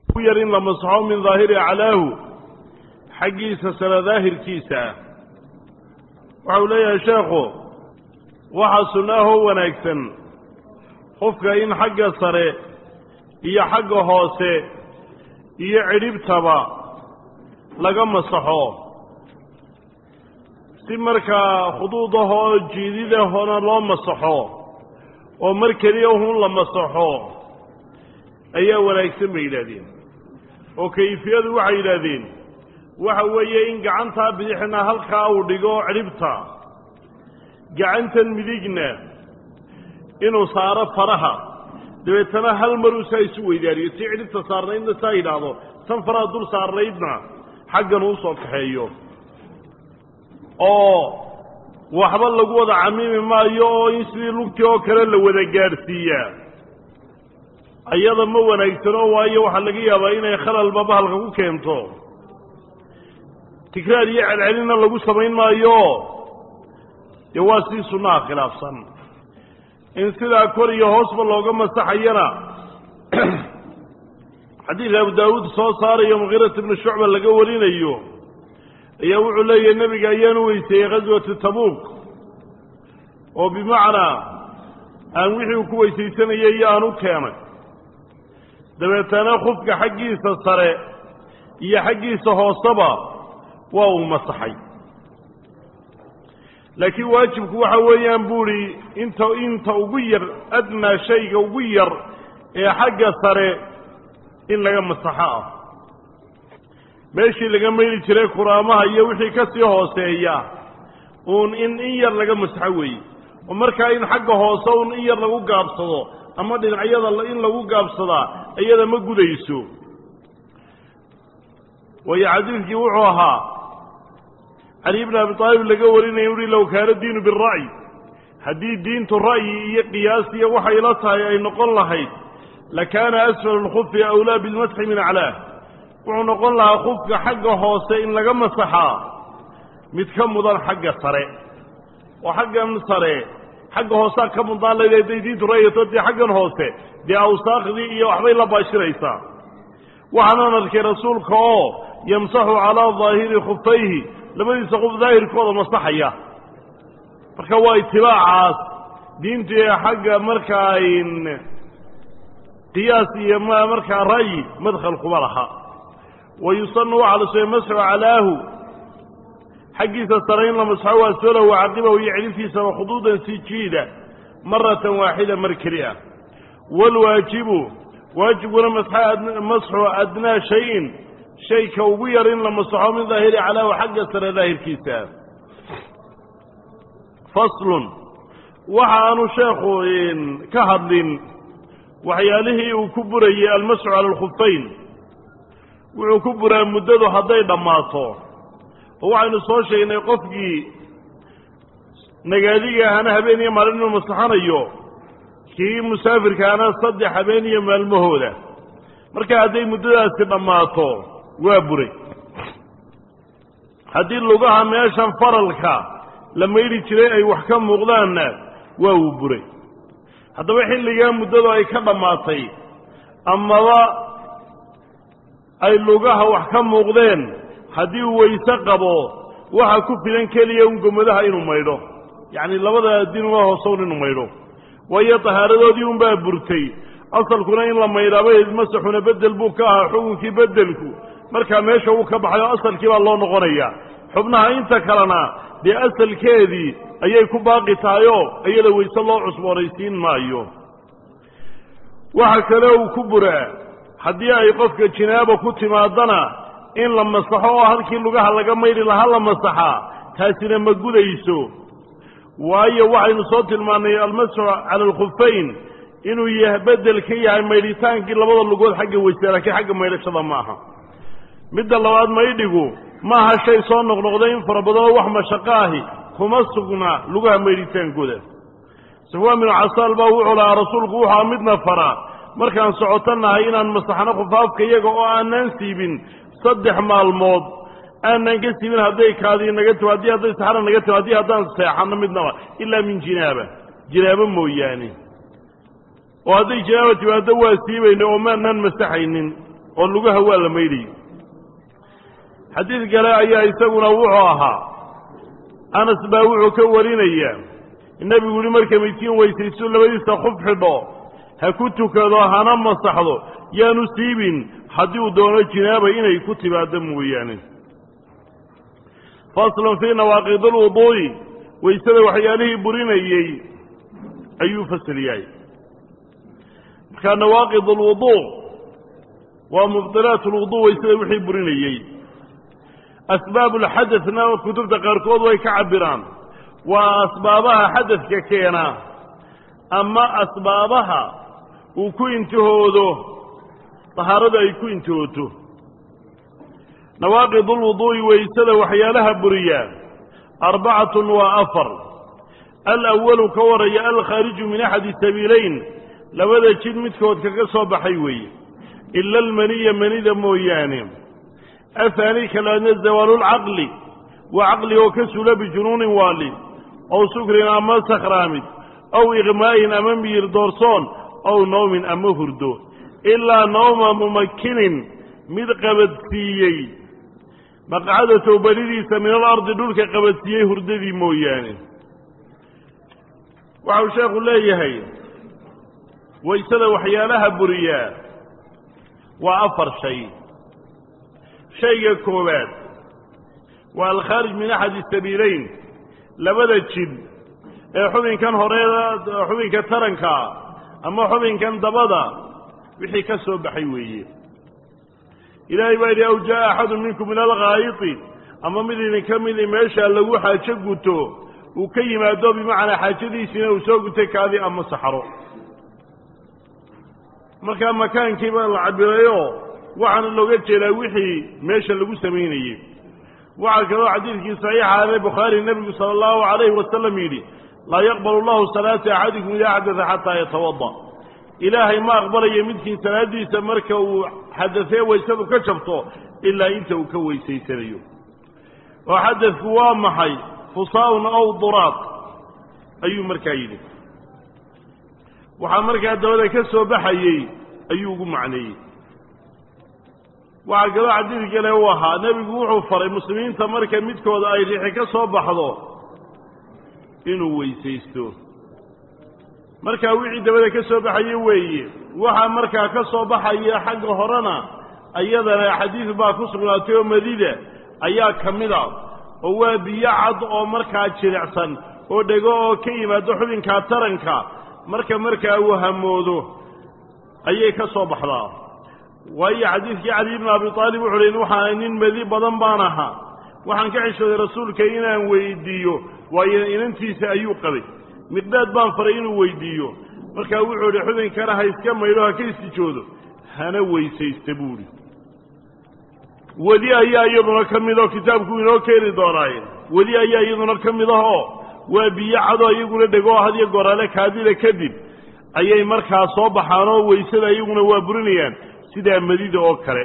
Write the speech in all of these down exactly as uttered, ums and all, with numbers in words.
ويرين لما صحوا من ظاهر علاه حقيس سر ظاهر كيسا وحولي يا شيخو وحسناه ونكسن خفك إن حق صري إيا حق هوسي إيا عرب تبا لقم صحوا سمركا خطوطه جديدة هنا لما صحوا ومركريهم لما صحوا أيها ونكسن بإلادين وكيفية وحي إلادين وحوية إن قعنتها بديحنا هلقا ودقوا عربتها قعنتا مديقنا إنه صار فرها دويتنا هل مروسا يسوي داري تعرف صارنا إن سايد هذا سنفرا دول صار ريدنا حقا نوصل كحيو أو وحبال لقوة عميم ما يو يسلي لوكيو كرل وذا قارسية أيضا مونا يكتنوا وأيو وحلقيا بأينا يخلى البابا هلقو كيمتو تكرار يعد علينا لقو سبعين ما يو يواسي سنة خلاف صن إن سيدا كوريا هوسب اللوغة مستحينا حديث أبو داود صار يوم غيرة بن الشعب اللي قولين أيوه يوعوا لي النبي قايان ويسي غزوة التبوك وبمعنى أن وحي كويسي سنة ييانو كامل دبيتانا خفك حقيسة الصريع هي حقيسة هوصبا وهو مصحي لكن واجبك وحويان بوري انت انت وغير ادنى شيء وغير حق الصريع إن لغا مصحاه ماشي laga meeli jiray kuraamaha iyo wixii ka sii hooseeya oon in in yar laga masaxay oo marka in xagga hoose oon in yar lagu gaabsado ama dhinacyada in lagu gaabsada ayada ma gudayso way xadiiskii wuxuu ahaa Ali ibn Abi Talib laga warinay uri law kaana diinu bil ra'y hadii diintu ra'yi iyo qiyaas iyo waxa ila tahay ay noqon lahayd la kaana asfal al-khuf awla bil masx min a'la wuxuu noqon lahaa khufka xagga hoose in laga masaxaa mid ka mudan xagga sare oo xagga sare xagga hoose ka mudan leeyahay diintu ra'yito di xaggan hoose di awsaaqdi iyo waxbay la baashiraysaa waxaan arkay rasuulka oo yamsahu ala dhahiri khufayhi labadiisa qof daahirkooda masaxaya marka waa itibaacaas diintu ee xagga markaa in qiyaas iyo markaa ra'yi madkhal qubalaha ويصنوا على شيء مسح علاه حقيث السرين لمسحوا السلة وعقبه ويعرف في سنة خطوطا سجيدة مرة واحدة مركرئة والواجب واجب مسح أدنى شيء شيء كوبير لمسحوا من ظاهر علاه حق السنة ظاهر كيسان فصل وحان شيخ كهض وحياله وكبري المسح على الخفين wuxuu ku buraa muddadu hadday dhammaato oo waxaynu soo sheegnay qofkii nagaadiga ahana habeen iyo maalin inuu masaxanayo kii musaafirka ahana saddex habeen iyo maalmahooda marka hadday muddadaasi dhammaato waa buray haddii lugaha meeshan faralka la maydhi jiray ay wax ka muuqdaanna waa uu buray haddaba xilligaa muddadu ay ka dhammaatay amaba ay lugaha wax ka muuqdeen haddii uu weyse qabo waxa ku filan keliya un gomadaha inuu maydho yacni labada diin waa hoosown inuu maydho waayo tahaaradoodii un baa burtay asalkuna in la maydhaaba masaxuna bedel buu ka ahaa xukunkii bedelku markaa meesha uu ka baxayo asalkii baa loo noqonayaa xubnaha inta kalena dee asalkeedii ayay ku baaqi tahayoo iyada weyse loo cusboonaysiin maayo waxa kale uu ku buraa haddii ay qofka jinaaba ku timaadana in la masaxo oo halkii lugaha laga maydhi lahaa la masaxaa taasina ma gudayso waayo waxaynu soo tilmaannay almasxu cala alkhufayn inuu yahay bedel ka yahay maydhitaankii labada lugood xagga weyse laakiin xagga maydhashada ma aha midda labaad maydhigu ma aha shay soo noqnoqday in fara badan oo wax mashaqo ahi kuma sugna lugaha maydhitaankooda safwaan binu casaal baa wuxuu lahaa rasuulku wuxuu midna faraa markaan socotanahay inaan masaxno qufaafka iyaga oo aanan siibin saddex maalmood aanan ka siibin hadday kaadii naga timo haddii hadday saxara naga timo haddii haddaan seexanno midnaba ilaa min jinaaba jinaabo mooyaane oo hadday jinaaba timaado waa siibayna oo maanaan masaxaynin oo lugaha waa la maydhay xadiid kale ayaa isaguna wuxuu ahaa anas baa wuxuu ka warinaya nebigu yidhi marka midkiin weysaysto labadiisa khuf xidho ha ku tukado hana masaxdo yaanu siibin haddii uu doono jinaaba inay ku timaado mooyaane faslun fii nawaaqid alwuduu'i waysada waxyaalihii burinayey ayuu fasal yahay markaa nawaaqid alwuduu' waa mubdilaat alwuduu' waysada wixii burinayey asbaab ulxadadna kutubta qaarkood way ka cabiraan waa asbaabaha xadadka keena ama asbaabaha uu ku intihoodo tahaarada ay ku intihooto nawaaqid alwuduu'i waysada waxyaalaha buriyaa arbacatun waa afar alawalu ka waraya alkhaariju min axadi sabiilayn labada jid midkood kaga soo baxay weeye ila almaniya manida mooyaane ahaani kalaadna zawaalulcaqli waa caqli oo ka sula bijunuunin waali ow sukrin ama sakhraamid ow iqmaa'in ama miyir doorsoon ow nawmin ama hurdo ilaa nawma mumakkinin mid qabadsiiyey maqcada towbadidiisa min alardi dhulka qabadsiiyey hurdadii mooyaane waxau sheekhu leeyahay waysada waxyaalaha buriyaa waa afar shay shayga koowaad waa alkhaarij min axadi sabiilayn labada jid ee xubinkan horeeda xubinka taranka ama xubinkan dabada wixii ka soo baxay weeye ilaahay baa yidhi aw jaa'a axadun minkum min alghaayiti ama mid idinka midi meesha lagu xaajo guto uu ka yimaado bimacnaa xaajadiisiina uu soo gutay kaadi ama saxaro markaa makaankii baa la cabirayo waxaana looga jeedaa wixii meesha lagu samaynayey waxaa kaloo xadiidkii saxiixa ale bukhaari nebigu sala allahu calayhi wasalam yidhi laa yaqbalu allahu salaata axadikum idaa xadada xataa yatawada ilaahay ma aqbalayo midkiin salaadiisa marka uu xadafee waysadu ka jabto ilaa inta uu ka weysaysanayo oo xadadku waa maxay fusaa'un ow duraaq ayuu markaa yidhi waxaa markaa dabada ka soo baxayey ayuu ugu macneeyey waxaa kaloo xadiid kale u ahaa nebigu wuxuu faray muslimiinta marka midkooda ay riixi ka soo baxdo inuu weysaysto markaa wixii dabada ka soo baxaye weeye waxaa markaa ka soo baxaya xagga horena ayadana xadiid baa ku sugnaatay oo madida ayaa ka mid a oo waa biyo cad oo markaa jilicsan oo dhego oo ka yimaado xubinkaa taranka marka markaa uu hamoodo ayay ka soo baxdaa waayo xadiidkii cali ibnu abi aalib wuxuu leyn waxaan nin madi badan baan ahaa waxaan ka xishooday rasuulka inaan weydiiyo waayo inantiisa ayuu qabay miqdaad baan faray inuu weydiiyo markaa wuxuu idhi xubinkana ha iska maydho ha ka istijoodo hana weysaysta buuhi weli ayaa iyaduna ka mid oo kitaabku inoo keeni doonaaye weli ayaa iyaduna ka mid ah oo waa biyo cadoo iyaguna dhego had iyo goraale kaadida kadib ayay markaa soo baxaan oo weysada iyaguna waa burinayaan sidaa madida oo kale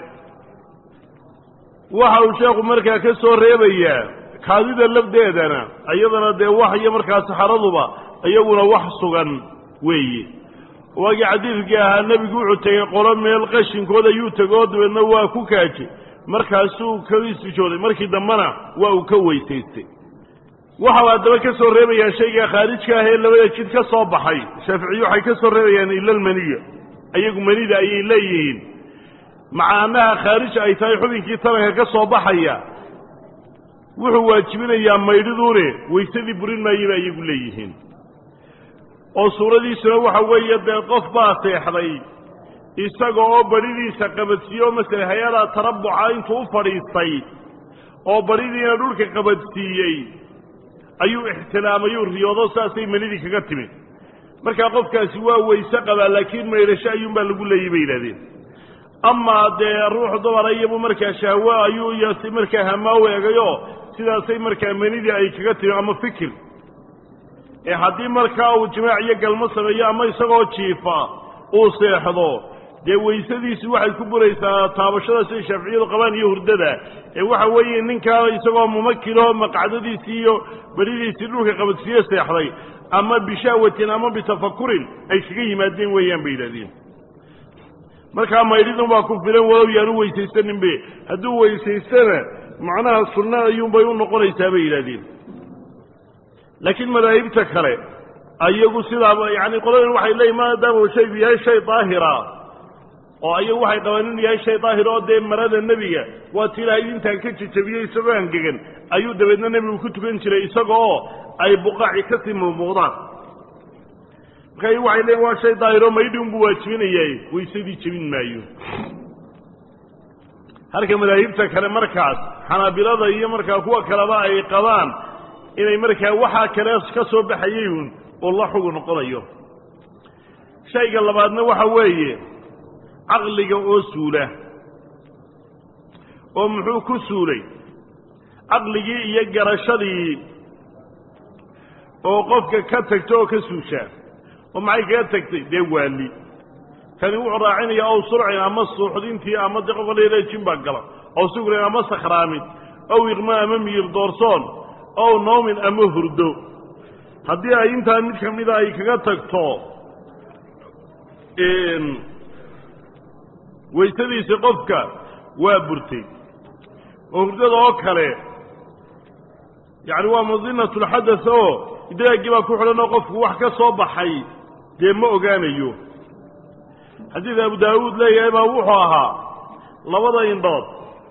waxa uu sheekhu markaa ka soo reebayaa kaadida lafdeedana iyadana dee wax iyo markaa saxaraduba iyaguna wax sugan weeye waagii xadiidkii ahaa nebigu wuxuu tegey qolo meel qashinkooda ayuu tegoo dabeedna waa ku kaajay markaasuu ka istijooday markii dambena waa uu ka weysaystay waxau haddaba ka soo reebayaa shayga khaarijka ah ee labada jid ka soo baxay shaaficiyu waxay ka soo reebayaan ila almaniya iyagu manida ayay leeyihiin maca annaha khaarij ay tahay xubinkii taranka ka soo baxaya wuxuu waajibinayaa maydhiduune waysadii burin maayay ba iyagu leeyihiin oo suuradiisuna waxa weeye dee qof baa seexday isaga oo badhidiisa qabadsiiyo masele hay-ada tarabuca intuu u fadhiistay oo badhidiina dhulka qabadsiiyey ayuu ixtilaamayuu riyoodo saasay manidii kaga timid markaa qofkaasi waa weyse qabaa laakiin maydhasho ayuunbaa lagu leeyay bay yidhahdeen amaa dee ruux dumara iyabu markaa shahwo ayuu iyasi markaa hamaaw eegayo sidaasay markaa manidii ay kaga timi ama fikir ee haddii markaa uu jimaac iyo galmo sameeyo ama isagoo jiifa uu seexdo dee weysadiisi waxay ku buraysaa taabashada siday shaaficiyadu qabaan iyo hurdada ee waxa weeye ninkaa isagoo mumakiloo maqcadadiisii iyo beridiisii dhulka qabadsiiye seexday ama bishahwatin ama bitafakurin ay kaga yimaadeen weeyaan bay yidhahdeen markaa maydhidun baa ku filan walow yaanu weysaysaninbe hadduu weysaystana macnaha sunna ayuunbay u noqonaysaa bay yidhahdeen laakiin madaahibta kale ayagu sidaaba yani qoladan waxay leeyihin maadaama shaygu yahay shay daahira oo ayagu waxay qabaan inuu yahay shay daahir oo dee marada nebiga waa ti ilaahay intaan ka jejabiyey isagoo angegan ayuu dabeedna nebigu ku tukan jiray isaga oo ay buqaaci kasii muuqmuuqdaan marka ayagu waxay leeyihin waa shay daahiro maydhi unbuu waajibinayaay waysadii jebin maayo halka madaahibta kale markaas xanaabilada iyo markaa kuwa kaleba ay qabaan inay markaa waxaa kale ka soo baxayay uun oo la xugu noqonayo shayga labaadna waxa weeye caqliga oo suula oo muxuu ku suulay caqligii iyo garashadii oo qofka ka tagto oo ka suushaa oo maxay kaga tagtay dee waali kani wuxuu raacinayaa ow surcin ama suuxdintii ama de qofa leelejin baa gala ow sugrin ama sakhraamin ow iqma ama miyir doorsoon ow noomin ama hurdo haddii ay intaa mid ka mida ay kaga tagto waysadiisi qofka waa burtay oo hurdada oo kale yacni waa madinatulxadas oo idraagii baa ku xidhan oo qofku wax ka soo baxay dee ma ogaanayo xadiid abu daawuud leeyahay baa wuxuu ahaa labada indhood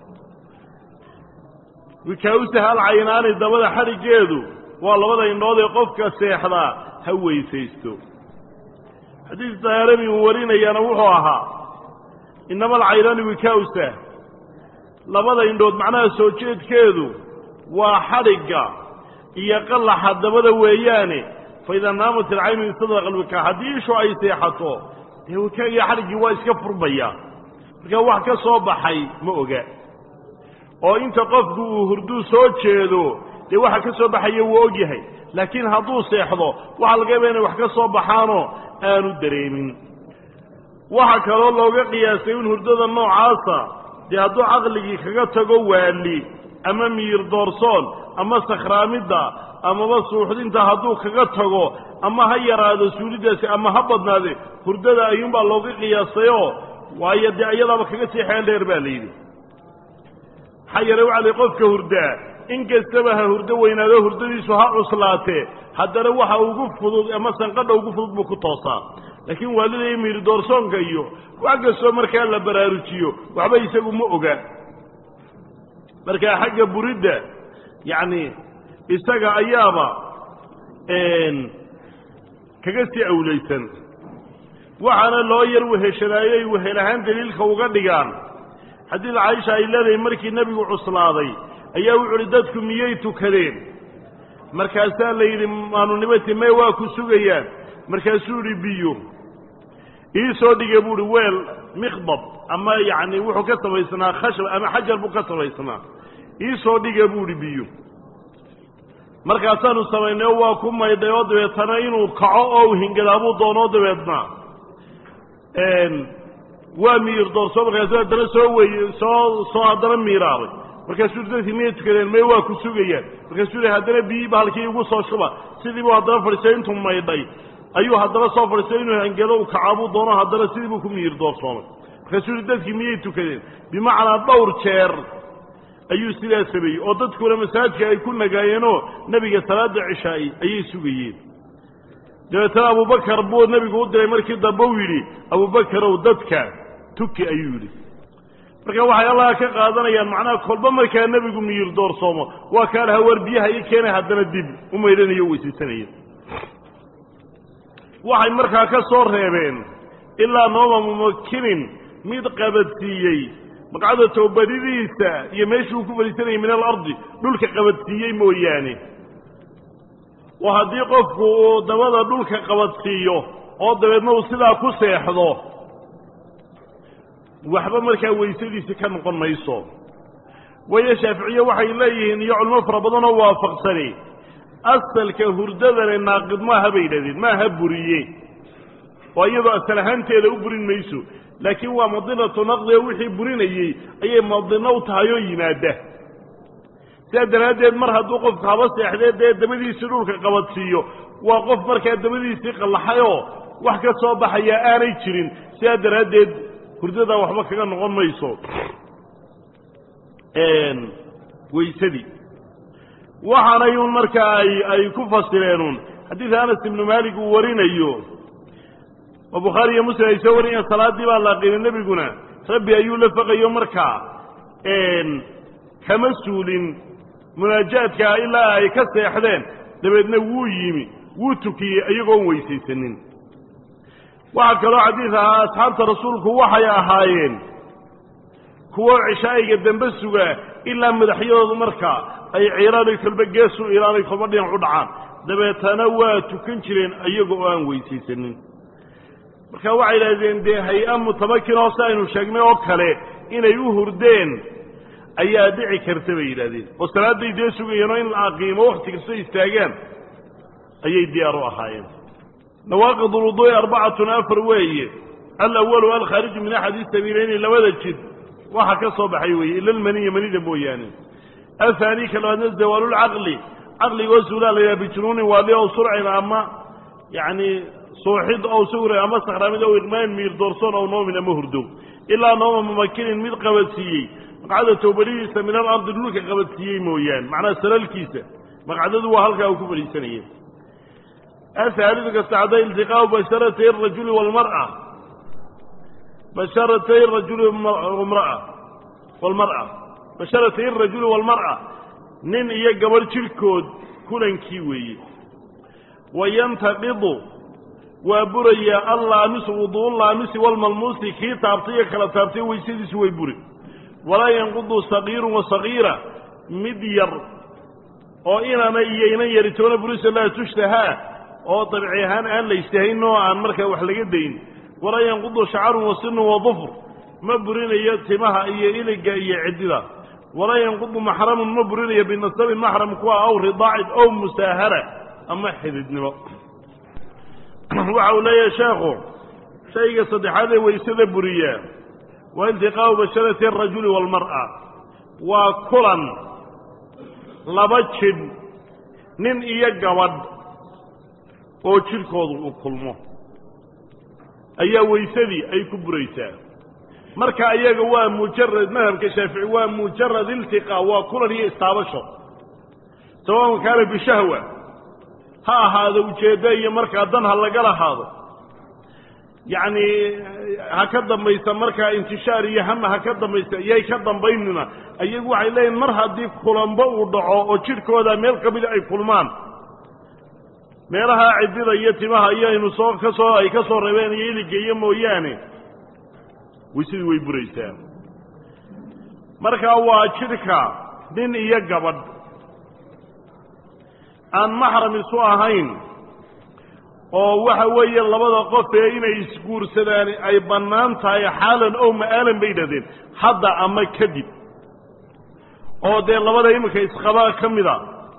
wikaawsaha alcaynaani dabada xadhiggeedu waa labada indhood ee qofka seexdaa ha weysaysto xadiis daarami uu warinayaana wuxuu ahaa inama alcaynaani wikaawsah labada indhood macnaha soo jeedkeedu waa xadhigga iyo qallaxa dabada weeyaane fa idaa naamat alcaynu istadlaqa alwikaa haddii ishu ay seexato dee wikaagiyo xadhiggii waa iska furmaya markaa wax ka soo baxay ma oga oo inta qofku uu hurduu soo jeedo dee waxa ka soo baxaya wuu og yahay laakiin hadduu seexdo waxaa laga yaaba inay wax ka soo baxaanoo aanu dareemin waxa kaloo looga qiyaasay in hurdada noocaasa dee hadduu caqligii kaga tago waali ama miyir doorsoon ama sakhraamidda amaba suuxdinta hadduu kaga tago ama ha yaraado suulidaasi ama ha badnaade hurdada ayuunbaa looga qiyaasayoo waayo dee iyadaaba kaga sii xeel dheer baa layidhi maxaa yeelay waxa lay qofka hurdaa in kastaba ha hurdo weynaado hurdadiisu ha cuslaatee haddana waxa ugu fudud ama sanqadha ugu fudud buu ku toosaa laakiin waalida iyo miyir doorsoonka iyo wax kastoo markaa la baraarujiyo waxba isagu ma oga markaa xagga buridda yacni isaga ayaaba kaga sii awlaysan waxaana loo yar weheshanaayey wehel ahaan daliilka uga dhigaan xadiid caaisha ay leedahay markii nebigu cuslaaday ayaa wuxu uhi dadku miyay tukadeen markaasaa la yidhi maanunimati may waa ku sugayaan markaasuu idhi biyo ii soo dhige buu uhi weel mikdab ama yacni wuxuu ka samaysnaa khashab ama xajar buu ka samaysnaa ii soo dhige buu idhi biyo markaasaanu samaynay oo waa ku maydhay oo dabeetana inuu kaco oo u hingadaabuu doonoo dabeedna waa miyir doorso markaasuu haddana soo wey soo soo haddana miiraaday markaasuu dadkii miyay tukadeen may waa ku sugayaan markaasuu yihi haddana biyiiba halkii igu soo shuba sidiibuu haddana fadhiistay intuu maydhay ayuu haddana soo fadhiistay inuu hangado u kacaabuu doono haddana sidiibuu ku miyir doorsoomay markaasuu yihi dadkii miyay tukadeen bimacnaa dhowr jeer ayuu sidaa sameeyey oo dadkuna masaajidka ay ku nagaayeenoo nebiga salaada cishaa'i ayay sugayeen dabeetana abubakar buu nebigu u diray markii dambe u yidhi abubakarow dadka tuki ayuu yidhi marka waxay allaha ka qaadanayaan macnaha kolba markaa nebigu miyir doorsoomo waa kaa lahaa war biyaha ii keenay haddana dib u maydhanayo weysaysanaya waxay markaa ka soo reebeen ilaa nooma mumakinin mid qabadsiiyey maqcada toobadidiisa iyo meeshuu ku fadhiisanayay min alardi dhulka qabadsiiyey mooyaane oo haddii qofku uu dabada dhulka qabadsiiyo oo dabeedna uu sidaa ku seexdo waxba markaa weysadiisi ka noqon mayso waayo shaaficiye waxay leeyihiin iyo culimo fara badan oo waafaqsani asalka hurdadane naaqid maaha bay yidhahdeen maaha buriye oo iyadoo asal ahaanteeda u burin mayso laakiin waa madinatu naqdi oo wixii burinayey ayay madino u tahay oo yimaada sidaa daraaddeed mar hadduu qofku haba seexdee dee dabadiisii dhulka qabadsiiyo waa qof markaa dabadiisii qallaxayoo wax ka soo baxayaa aanay jirin sidaa daraaddeed hurdadaa waxba kaga noqon mayso weysadii waxaanay un markaa ay ay ku fasireenun xadiidka anas ibnu maalik uu warinayo oo bukhaari iyo muslim ay soo wariyeen salaaddii baa la qiimay nebiguna rabbi ayuu la faqayo markaa kama suulin munaajaadka ilaa ay ka seexdeen dabeedna wuu yimi wuu tukiyey iyagoon weysaysanin waxaa kaloo xadiid ahaa asxaabta rasuulku waxay ahaayeen kuwo cishaa'iga dambe sugaa ilaa madaxyadoodu markaa ay ciiraanay kolba geesu ilaanay kolba dhinac u dhacaan dabeetana waa tukan jireen iyaga oo aan weysaysanin marka waxay idhahdeen dee hay-a mutamakin oo si aynu sheegnay oo kale inay u hurdeen ayaa dhici karta bay yidhahdeen oo salaadday dee sugayeenoo in la aqiimo wakti kasta istaagaan ayay diyaar u ahaayeen nawaaqid ulwuduu'i arbacatun afar weeye alawalu alkhaariju min axadi sabiilayni labada jid waxa ka soo baxay weeye ila almaniya manida mooyaane ahaani ka labaadna zawaalulcaqli caqligoo suulaa la yidhaha bijunuunin waali ow surcin ama yacni sooxid ow sawre ama sakhraamid ow iqmaan miir doorsoon ow noomin ama hurdo ilaa nooma mumakinin mid qabadsiiyey maqcada towbadidiisa min alardi dhulka qabadsiiyey mooyaane macnaa salalkiisa maqcadadu waa halkaa uu ku fadhiisanaya ahaalidu kastacday iltiqaau basharatay arajuli walmar'a basharatay arajuli mraa walmar'a basharatay arajuli walmar'a nin iyo gabadh jidhkood kulankii weeye wayantaqidu waa burayaa allaamisu wuduullaamisi walmalmuusi kii taabtay iyo kala taabtay weysadiisu way buri walaa yanqudu sagiirun wa sagiira mid yar oo inana iyo inan yaritoona burisa laa tushtahaa oo dabci ahaan aan la ishtahayn oo aan markaa wax laga dayn walaa yanqudu shacarun wa sinun wa dufr ma burinayo timaha iyo iliga iyo ciddida walaa yanqudu maxramun ma burinayo binasabin maxram kuwa aw ridaacid ow musaahara ama xididnimo waxa uu leeyahay sheekhu shayga saddexaad ee weysada buriyaa waa iltiqaau basharati arajuli walmar'a waa kulan laba jidh nin iyo gabadh oo jidhkoodu uu kulmo ayaa weysadii ay ku buraysaa marka iyaga waa mujarad madhabka shaafici waa mujarad iltiqaa waa kulan iyo istaabasho sawaun kaana bishahwa ha ahaado ujeeddo iyo markaa dan ha laga lahaado yacni ha ka dambaysa markaa intishaar iyo hama ha ka dambaysa iyay ka dambaynina iyagu waxay leeyihin mar haddii kulanbo uu dhaco oo jidhkooda meel ka mida ay kulmaan meelaha ciddida iyo timaha iyo aynu soo ka soo ay ka soo reebeen iyo iligeeyo mooyaane weysadii way buraysaa markaa waa jidhka nin iyo gabadh aan maxram isu ahayn oo waxa weeye labada qof ee inay isguursadaan ay bannaan tahay xaalan ow ma'aalan bay yidhahdeen hadda ama kadib oo dee labada iminka isqabaa ka mida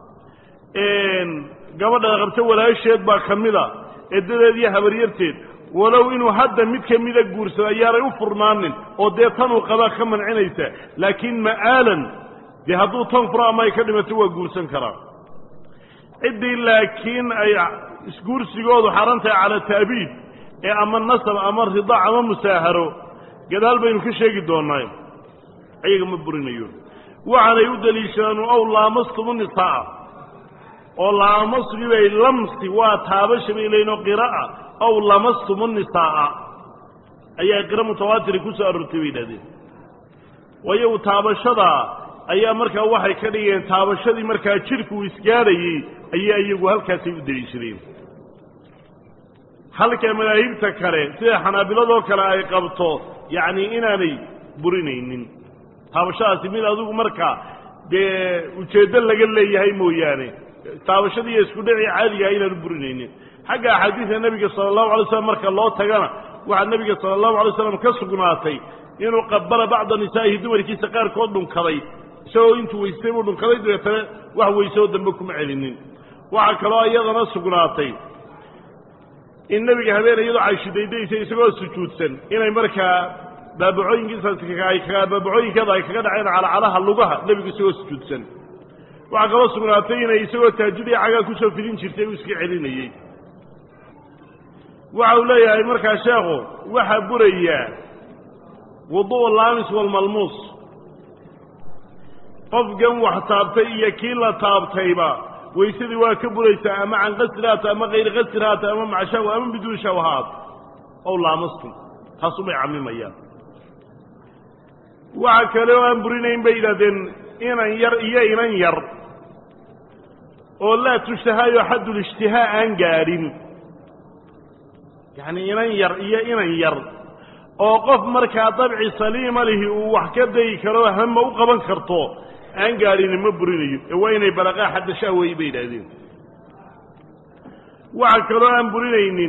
gabadha qabto walaasheed baa ka mida edadeed iyo habaryarteed walow inuu hadda mid ka mida guursado ayaanay u furnaanin oo dee tanuu qabaa ka mancinaysa laakiin ma'aalan dee hadduu tan furo ama ay ka dhimato waa guursan karaa ciddii laakiin ay isguursigoodu xaran tahay cala ta'biid ee ama nasab ama ridaac ama musaaharo gadaal baynu ka sheegi doonaa ayaga ma burinayo waxaanay u daliishadaan ow laamastumu nisaa oo laamasgi bay lamsi waa taabasha bay leeyihin oo qira'a ow lamastumu nisaa ayaa qira mutawaatiri ku soo aroortay bay yidhahdeen waayo taabashada ayaa markaa waxay ka dhigeen taabashadii markaa jidhku uu isgaadhayey ayay iyagu halkaasay u daliishadeen halka madaahibta kale sida xanaabiladoo kale ay qabto yacni inaanay burinaynin taabashadaasi mid adigu markaa dee ujeeddo laga leeyahay mooyaane taabashadii iyo isku dhacii caadigaha inaanu burinaynin xagga axaadiida nebiga sala allahu alay slam marka loo tagana waxaa nebiga sala allahu alay slam ka sugnaatay inuu qabala bacda nisaa'ihi dumarkiisa qaarkood dhunkaday isagoo intuu weysay buu dhunkaday dabeetana wax weysoo dambe kuma celinin waxaa kaloo iyadana sugnaatay in nebiga habeen iyadoo cayshidaydaysa isagoo sujuudsan inay markaa baabacooyinkiisa baabacooyinkeeda ay kaga dhaceen calacalaha lugaha nebigu isagoo sujuudsan waxaa kaloo sugnaatay inay isagoo taajudii cagaa kusoo fidin jirtay uu iska celinayey waxa uu leeyahay markaa sheekhu waxaa burayaa wudu' al-laamis wal-malmuus qofkan wax taabtay iyo kii la taabtayba waysadii waa ka buraysaa ama can qasrihaata ama kayr qasrihaata ama maca shahwa ama biduun shahwahaat ow laamastum taasumay camimayaan waxa kale oo aan burinayn bay yidhahdeen inan yar iyo inan yar oo laa tushtahaayo xaddulishtihaa aan gaadhin yacni inan yar iyo inan yar oo qof markaa dabci saliima lihi uu wax ka dayi karo hama u qaban karto aan gaadhini ma burinayo ee waa inay balaqaa xadda shahway bay yidhaahdeen waxa kaloo aan burinaynin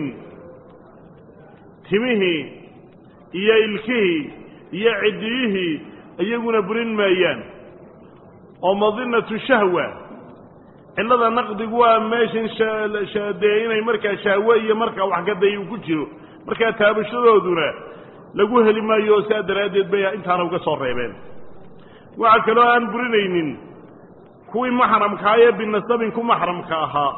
timihii iyo ilkihii iyo ciddiyihii iyaguna burin maayaan oo madinatu shahwa cillada naqdigu waa meeshan dee inay markaa shahwe iyo markaa wax ka day uu ku jiro markaa taabashadooduna lagu heli maayo saa daraaddeed bay intaana uga soo reebeen waxa kaloo aan burinaynin kuwii maxramkaa ee binasabin ku maxramka ahaa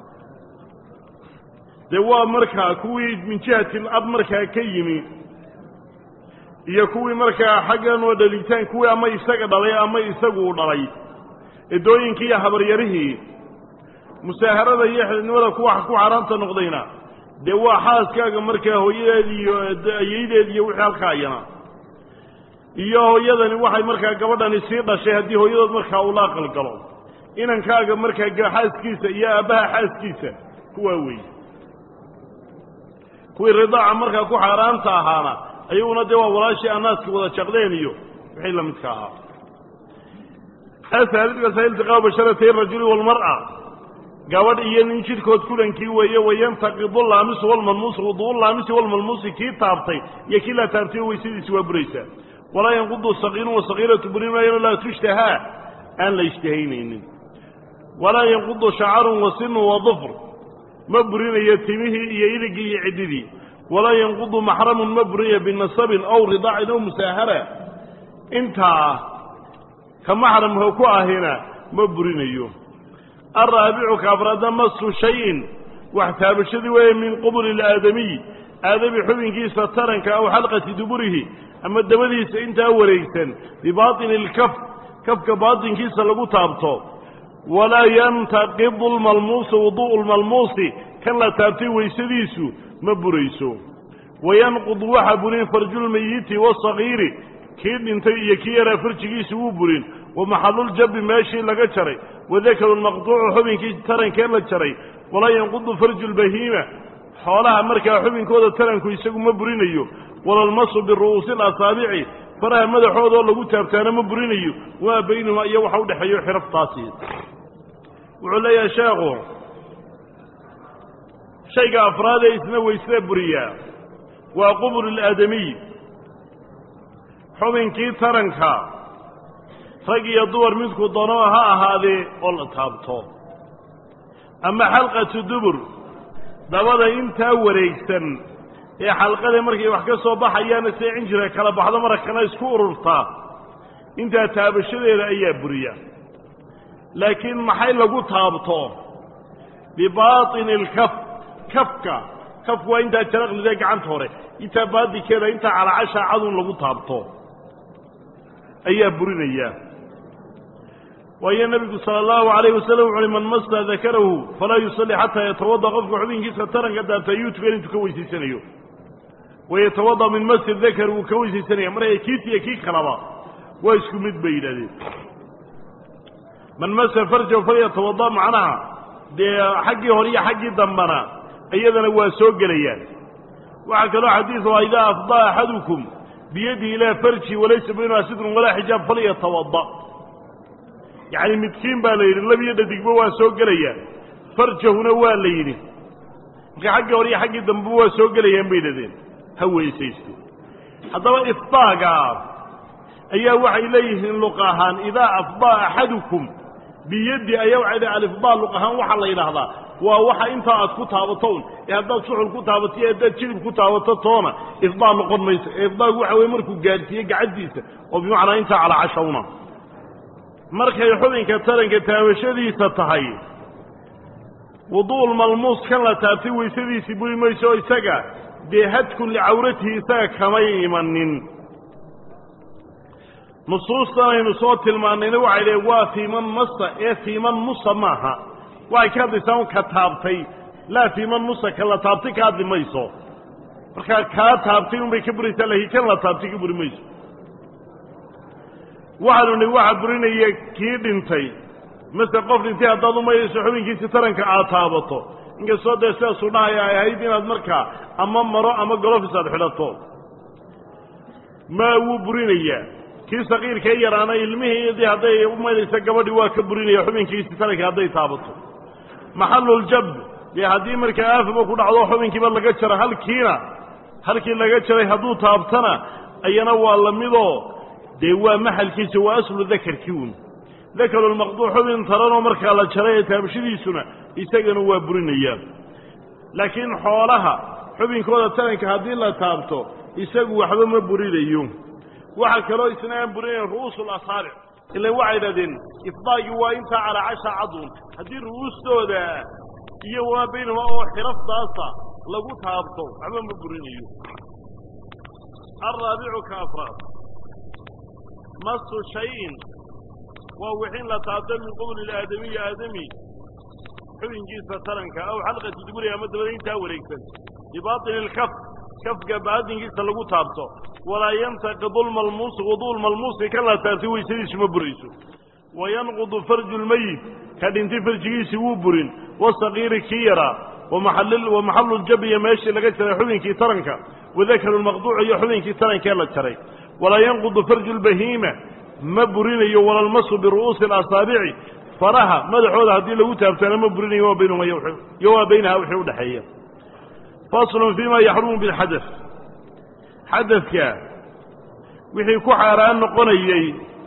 dee waa markaa kuwii min jihatil ab markaa ka yimi iyo kuwii markaa xaggan oo dhalitaan kuwii ama isaga dhalay ama isagu u dhalay edooyinkii iyo habaryarihii musaaharada iyo xididnimada kuwa ku xaaraanta noqdayna dee waa xaaskaaga markaa hooyadeed iyo ayaydeed iyo wixii halkaa ayana iyo hooyadani waxay markaa gabadhani sii dhashay haddii hooyadood markaa uu la aqalgalo inankaaga markaa xaaskiisa iyo aabbaha xaaskiisa kuwaa weeye kuwii ridaaca markaa ku xaaraanta ahaana ayaguna dee waa walaashii anaaska wada jaqdeen iyo wixii la midka ahaa asaaliska iltiqaa basharatay rajuli walmar'a gabadh iyo nin jidhkood kulankii weeye wayantaqidu laamisu walmalmuusu wudu'u laamisi walmalmuusi kii taabtay iyo kii la taabtay weysadiisi waa buraysaa walaa yanqudu saqiirun wasaqiiratu burin maayo laa tushtahaa aan la ishtahaynaynin walaa yanqudu shacarun wasinu wadufr ma burinayo timihii iyo iligii iyo ciddidii walaa yanqudu maxramun ma burinayo binasabin aw ridaacin aw musaahara intaa ka maxramka ku ahina ma burinayo alraabicu ka afraada masu shayin wax taabashadii weeye min qubuli ilaadamiy aadami xubinkiisa taranka aw xalqati duburihi ama dabadiisa intaa wareegsan bibaatini ilkaf kafka baatinkiisa lagu taabto walaa yantaqidu lmalmuusu wudu'u lmalmuusi kan la taabtay weysadiisu ma burayso wayanqud waxa burin farjulmayiti wasagiiri kii dhintay iyo kii yaraa farjigiisa wuu burin wamaxaluljabbi meeshii laga jaray wadakaru lmaqtuucu xubinkii tarankee la jaray walaa yanqudu farju lbahiima xoolaha markaa xubinkooda taranku isagu ma burinayo walalmasu biru'uusi lasaabici faraha madaxoodoo lagu taabtaana ma burinayo waa baynahuma iyo waxa udhexeeyo xiraftaasi wuxuu leeyahay sheekhu shayga afraad ee isna weysada buriyaa waa qubul ilaadamiy xubinkii taranka rag iyo dumar midku doono ha ahaadee oo la taabto ama xalqatu dubur dabada intaa wareegsan ee xalqada markay wax ka soo baxayaana seecin jira kala baxdo marakana isku ururtaa intaa taabashadeeda ayaa buriya laakiin maxay lagu taabto bibaatini ilkaf kafka kafku waa intaa jaraqlida gacanta hore intaa baadinkeeda intaa calacasha cadun lagu taabto ayaa burinaya waayo nebigu sala allahu calayhi wasalam wuxu uhi man masa dakarahu falaa yusalli xataa yatawada qofka xubinkiisa taranka daabta ayuu tukan intuu ka weysaysanayo wayatawada min masi dakar wuu ka weysaysanaya marka kiis iyo kii kalaba waa isku mid bay yidhahdeen man masa farjahu falyatawada macnaha dee xaggii hore iyo xaggii dambana iyadana waa soo gelayaan waxaa kaloo xadiidu ah idaa afdaa axadukum biyadihi ilaa farji walaysa baynaha sidrun walaa xijaab falyatawada yacni midkiin baa la yidhi labiyo dhadigba waa soo gelayaan farjahuna waa la yidhi marka xaggii hore iyo xaggii dambeba waa soo gelayaan bay yidhahdeen ha weysaysto haddaba ifdaaga ayaa waxay leeyihiin luq ahaan idaa afdaa axadukum biyaddi ayaa waxay leeyihin alifdaa luq ahaan waxaa la yidhaahdaa waa waxa intaa aad ku taabato un ee haddaad suxul ku taabato iyo haddaad jilib ku taabato toona ifdaa noqon mayso ee ifdaagu waxa weye markuu gaadhsiiye gacantiisa oo bimacnaa intaa calacashawna markay xubinka taranka taabashadiisa tahay wudu'ul malmuus kan la taabtay weysadiisii buri mayso oo isaga dee hadkun licawratihi isaga kamay imanin nusuustan aynu soo tilmaannayna waxay leeyiin waa fii man masa ee fii man musa maaha waxay ka hadlaysaa ka taabtay laa fii man musa ka la taabtay ka hadli mayso markaa kaa taabtay unbay ka buraysaa laakiin kan la taabtay ka buri mayso waxaanu nihi waxa burinaya kii dhintay masel qof dhintay haddaad umaydayso xubinkiisi taranka aad taabato inkastoo dee sidaasuu dhahaya ay ahayd inaad markaa ama maro ama golofis aad xidhato maa wuu burinayaa kii saqiirkee yaraana ilmihiidii hadday umaydayso gabadhii waa ka burinaya xubinkiisi taranka hadday taabato maxaluljab dee haddii markaa aafaba ku dhacdo xubinkiiba laga jaro halkiina halkii laga jaray hadduu taabtana ayana waa lamidoo dee waa maxalkiisa waa aslu dakarkii un dakarulmaqduuc xubin taranoo markaa la jaray ee taabashadiisuna isagana waa burinayaan laakiin xoolaha xubinkooda taranka haddii la taabto isagu waxba ma burinayo waxa kaloo isna aan burinayn ru'uusul asaabic ilaan waxay idhahdeen ifdaagii waa intaa calaa casha cadun haddii ru'uustooda iyo waa baynahuma oo xiraftaasa lagu taabto waxba ma burinayo alraabicu ka afraad masu shayin waa wixin la taabto min qubli ilaadamiyi aadami xubinkiisa taranka aw xalqati duburi ama dabada intaa wareegsan bibaatini ilkaf kafka baadinkiisa lagu taabto walaa yantaqidu lmalmuusi wuduء lmalmuusi kan la taabtay weysadiisu ma burayso wayanqudu farju lmayit ka dhintay farjigiisii wuu burin wasaqiiri kii yaraa wamaxalu ljabi iyo meeshii laga jaray xubinkii taranka wadakaru lmaqduuc iyo xubinkii tarankee la jaray walaa yanqudu farju lbahiima ma burinayo walalmasu biru'uusi اlasaabici faraha madaxooda haddii lagu taabtaana ma burinayo waa baynahuma iyo waa baynaha wixii udhaxeeya faslun fima yaxrumu bilxadaث xadadka wixii ku xaaraan noqonayey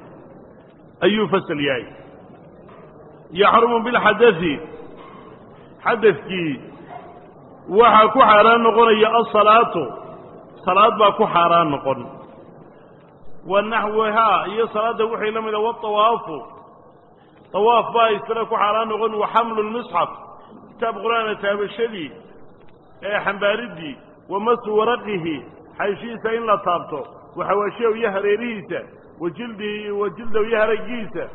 ayuu fasal yahay yaxrumu bilxadaثi xadadkii waxaa ku xaaraan noqonaya asalaatu salaad baa ku xaaraan noqon wa naxwihaa iyo salaadda wixii la mida waطawaafu tawaaf baa isna ku xaaraan noqon wa xamlu lmisxaf kitaab qur'aana taabashadii ee xambaaridii wa masu waraqihi xayshiisa in la taabto wa xawaashiyahu iyo hareerihiisa wajildihi wa jildahu iyo haragiisa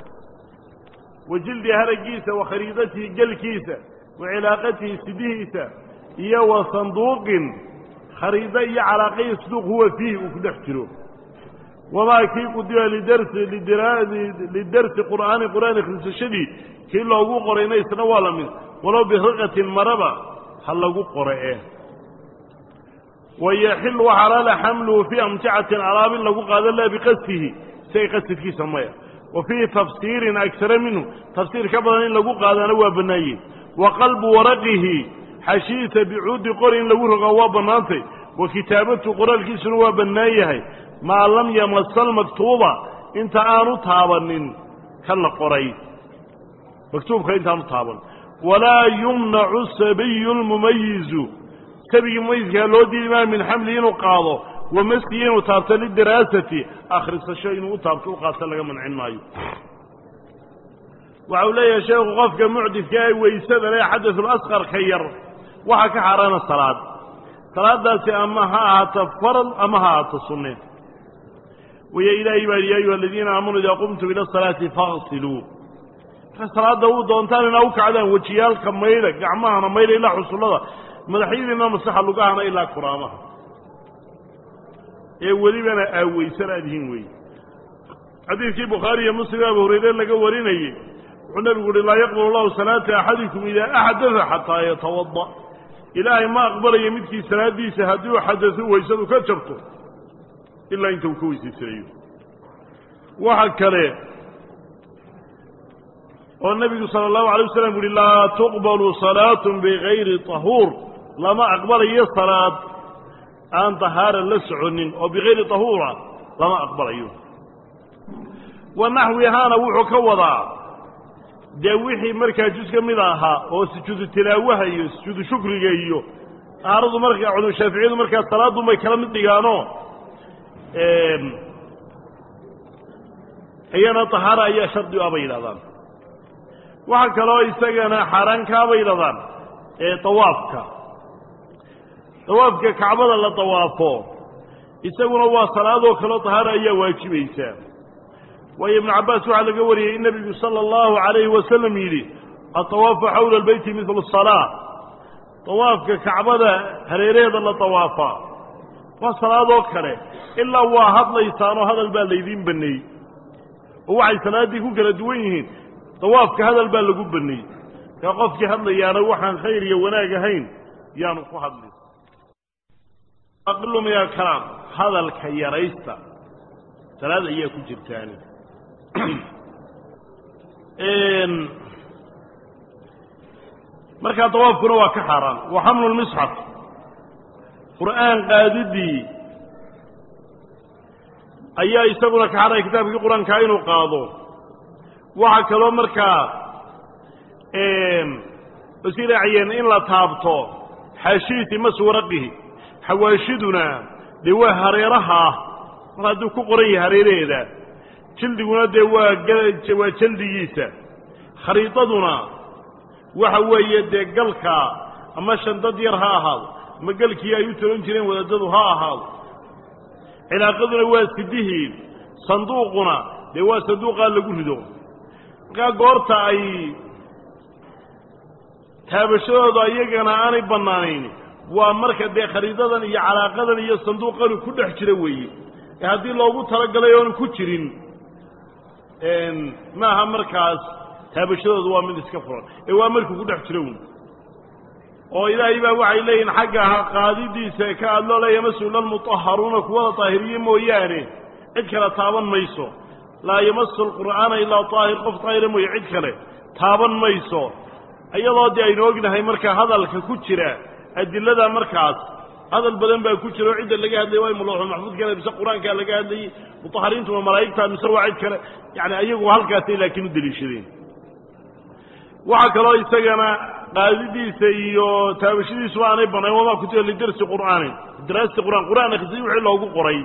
wa jildi haragiisa wa khariidatihi gelkiisa wa cilaaqatihi sidihiisa iyo wa sanduuqin khariido iyo calaaqiyi saduuq huwa fiihi uu ku dhex jiro wamaa kii qudiba lidarsi lidarsi qur'aani qur'aan akhrisashadii kii loogu qorayna isna waa la mid walow biriqatin maraba ha lagu qora eh wayaxilu xalaala xamluhu fii amticatin alaab in lagu qaado laa biqasdihi isaga qasadkiisa maya wa fii tafsiirin agsara minhu tafsiir ka badan in lagu qaadaana waa bannaanye wa qalbu waraqihi xashiisa bicuudi qori in lagu rogaa waa bannaantay wa kitaabatu qoraalkiisuna waa bannaan yahay maa lam yamasa almaktuuba inta aanu taabanin kan la qoray maktuubka intaanu taaban walaa yumnacu sabiyu lmumayizu sabigii mumayiskaa loo diidi maayo min xamli inuu qaado wa masdihi inuu taabto lidaraasati akhrisasho inuu u taabto u qaato laga mancin maayo waxa uu leeyahay sheekhu qofka mucdifka ee weysada leh xadaثulasqarka yar waxaa ka xaaraana salaad salaadaasi ama ha ahaato faral ama ha ahaato sunne waya ilaahay baa ya ayuha aladiina aamanuu idaa qumtum ila asalaati faqsiluu marka salaadda u doontaan inaa u kacdaan wejiyaalka maydha gacmahana maydha ilaa xusullada madaxyadiina masaxa lugahana ilaa kuraamaha ee welibana aaweysan aadihiin weeye xadiidkii bukhaari iyo muslim abu hurayre laga warinayey wuxuu nebigu uhi laa yaqbal allahu salaata axadikum idaa axdada xataa yatawada ilaahay ma aqbalayo midkii salaadiisa haddii u xadado weysadu ka jabto ilaa inta uu ka weysaysanayo waxa kale oo nebigu sala allahu alay wasalam uhi laa tuqbalu salaatun bigayri tahuur lama aqbalayo salaad aan tahaara la soconin oo bigayri tahuura lama aqbalayo wa naxwihaana wuxuu ka wadaa dee wixii markaa juz ka mid ahaa oo sujuudu tilaawaha iyo sujuudu shukriga iyo tahaaradu markaa culum shaaficiyadu markaa salaadun bay kala mid dhigaanoo iyana tahaara ayaa shardi u ah bay yidhahdaan waxa kaloo isagana xaaraankaa bay yidhahdaan ee tawaafka tawaafka kacbada la tawaafo isaguna waa salaadoo kaleo tahaara ayaa waajibaysaa وابن عباس وعلى قوري النبي صلى الله عليه وسلم يلي الطواف حول البيت مثل الصلاة طواف كعبة هريريد الله طوافا والصلاة ذكره إلا واحد ليسانه هذا البال يدين بني ووعي صلاة يكون كالدوينهين طواف كهذا البال يقول بني كقف كهذا يعني وحن خير يوناك هين يعني فهد لي أقول لهم يا كلام هذا الكيريستا ثلاثة إياكم جبتاني إن مركا طوافكنا وكحرا وحمل المصحف قرآن قاددي أيها يستقون كحرا كتاب القرآن كاين وقاضو وحكالو مركا إن أسير عيان إن لا تابطو حاشيتي مسورقه حواشدنا لواه هريرها هذا كقري هريره ذا جلدنا دوا جوا جلديسا خريطتنا وحوي يد قلكا أما شندد يرها هذا ما قلك يا يوترون جرين ولدها هذا إلى قدر واسده صندوقنا دوا صندوق اللي قلده قارت أي تابشوا ضايقنا أنا بنانين ومركز دي خريطتنا هي على قدر هي الصندوق اللي كله حشروي هذه لوجو ترجل يوم كتيرين إن ما هم مركز تابشوا ضوا من السكفران إوامركم كده حشرون وإذا يبقى وعي لين حقها قاددي سكا الله لا يمسوا للمطهرون كولا طاهرين مويانه إذكر تابا ميسو لا يمس القرآن إلا طاهر قف طاهر مويعد كله تابا ميسو أي الله دي أينوغنا هاي مركز هذا الكتيرة أدل هذا مركز هذا البدن بقى كتير وعيد اللي قاعد لي واي ملوح المحفوظ كان بس القرآن كان اللي قاعد لي مطهرين ثم ملائكة مسروا وعيد كان يعني أيقوا هالكاتي لكن الدليشين وحكى الله يستجمع قاعدين سيو تابشين سواء بنا وما كنت اللي درس القرآن دراسة القرآن قرآن خزي وحي الله قري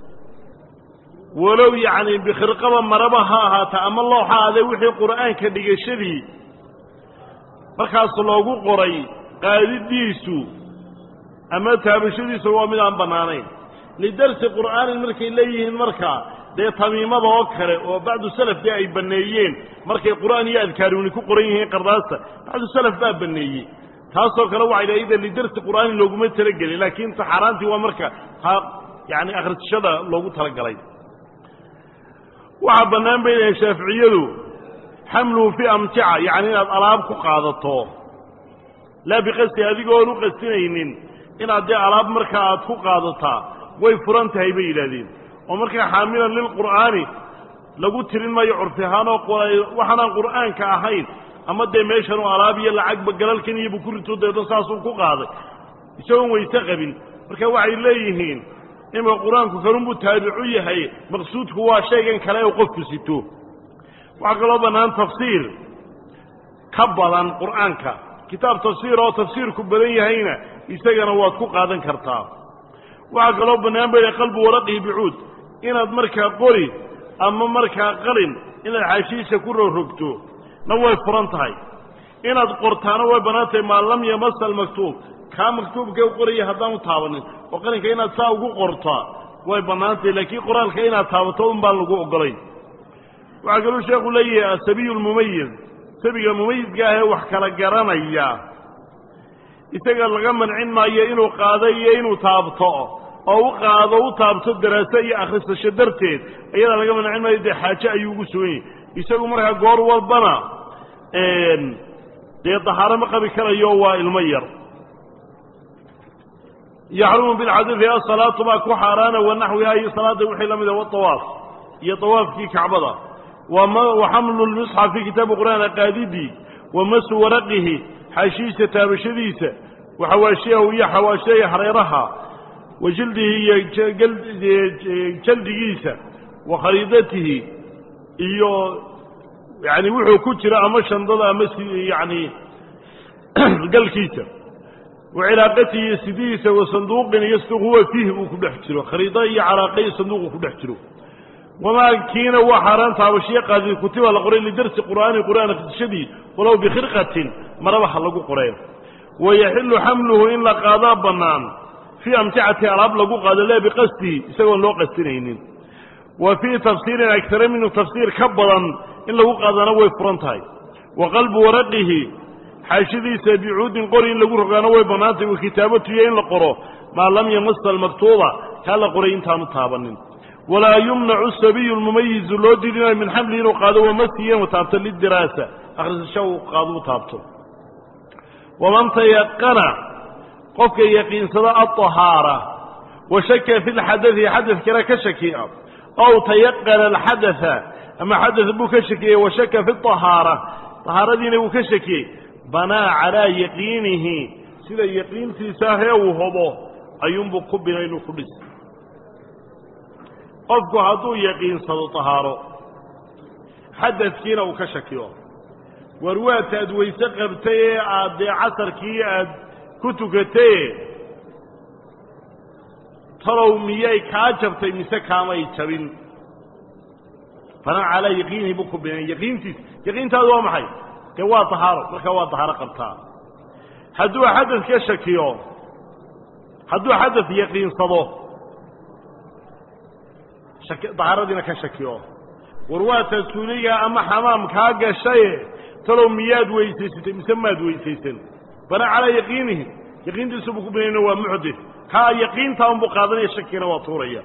ولو يعني بخرقة مربها تأمل الله هذا وحي القرآن كدق الشذي فخاص الله قري قاعدين سو أما تابشين سواء من عن بنانين لدرس القرآن الملكي إليه المركة ده تميمة وكره وبعد السلف ده أي بنيين مركي القرآن يذكرون كو قرينه قرداسة بعد السلف ده بنيين خاصة كلو على إذا اللي درس القرآن لو قمت ترجل لكن تحرانتي ومركة يعني آخر الشدة لو قمت ترجلين وعبنان بين الشافعية حملوا في أمتعة يعني الألعاب قاعدته لا بقصد هذه قولوا قصدين إن أدي ألعاب مركة قاعدتها ويفرنتها بيلادين ومركا حاملا للقرآن لقد ترين ما يعرفهانا وحنا القرآن كأحين أما دي ميشان وعرابيا لعقب قلالكين يبكر تودي ساسون كقاضي يسوون ويتقبين مركا وعي إليهين إما القرآن كفرون بتابعوية هاي مقصود هو شيئا كلا يوقف ستوه وعقلوا أن تفسير كبلا القرآن كا كتاب تفسير أو تفسير كبلية هنا يسجن واتكو قادا كرتاب وعقلوا بنان بين قلب ورقه بعود إن مركا قري أما مركا قرن إن الحاشيش كله ركتو نوى فرنتهاي إن قرطان وبنات ما لم يمس المكتوب كان مكتوب كيو قري هدام تاونين وقال كينا تساوقو قرطا وبنات لكي قرآن كينا تاوتون بالغو قري وعقلوا شيخ لي السبي المميز سبي المميز قاهي وحكلا قرانا إياه إتقال لغمن عنا إيانو قاضي إيانو تابطأ أو قاضوا تابط الدراسة أخذت الشدرتين أيضا لقى من علم يدي حاجة أيوه سوين يساقوا مرها قور والبنا إن دي الضحارة مقابل كلا يوى المير يحرم بالعدل فيها الصلاة ماكو حارانا والنحو هي صلاة وحي لمدى والطواف هي طواف في كعبضة وحمل المصحف في كتاب قرآن قاددي ومس ورقه حشيشة تابشديسة وحواشيه وهي حواشيه حريرها وجلده جلد جيسة وخريدته إيو يعني وحو كتر أما شنضل أما يعني قل كيسة وعلاقته سديسة وصندوق يصدق هو فيه وكل احتره خريطي عراقي صندوق وكل احتره وما كينا وحران تعوشيه قادر كتبه لقرين لدرس قرآن قرآن شديد ولو بخرقة مربح لقو قرآن ويحل حمله إن لقاضا بنان في أمتعة ألعاب لقو قادر لا بقصده يسوى له قصتين وفي تفسير أكثر منه تفسير كبرا إن له قادنا ويفرنتهاي وقلب ورقه حاشدي سبيعود قرين له رقانا ويبناته وكتابته ين لقره ما لم يمس المكتوبة كان قرين تام طابن ولا يمنع السبي المميز الذي من حمله وقاده ومسيه وتابت للدراسة أخرج الشو قاده وتابته ومن تيقن قفك يقين صداء الطهارة وشك في الحدث حدث كلا كشكي أو تيقن الحدث أما حدث بكشكي وشك في الطهارة طهارة دين بكشكي بنى على يقينه سيدا يقين سيساه وهو أيوم بقبنا إنه خلص قفك هدو يقين صداء طهارة حدث كينا وكشكي وروات أدويس قبتي عاد عصر كي عاد كتكتي تروا مياي كاجبتي مسكا ما يتشبين فانا على يقيني بكم بين يقينتي يقينتي هذا محي كوا طهارة كوا طهارة قبتها حدو حدث كشكيو حدو حدث يقين صدو شك طهارة دينا كشكيو وروات السورية أما حمام كاجا الشيء تروا مياد ويسيسن مسمى ويسيسن فانا على يقينه يقين تسبق بينه ومحدث ها يقين تام بقادني شكينا وطوريا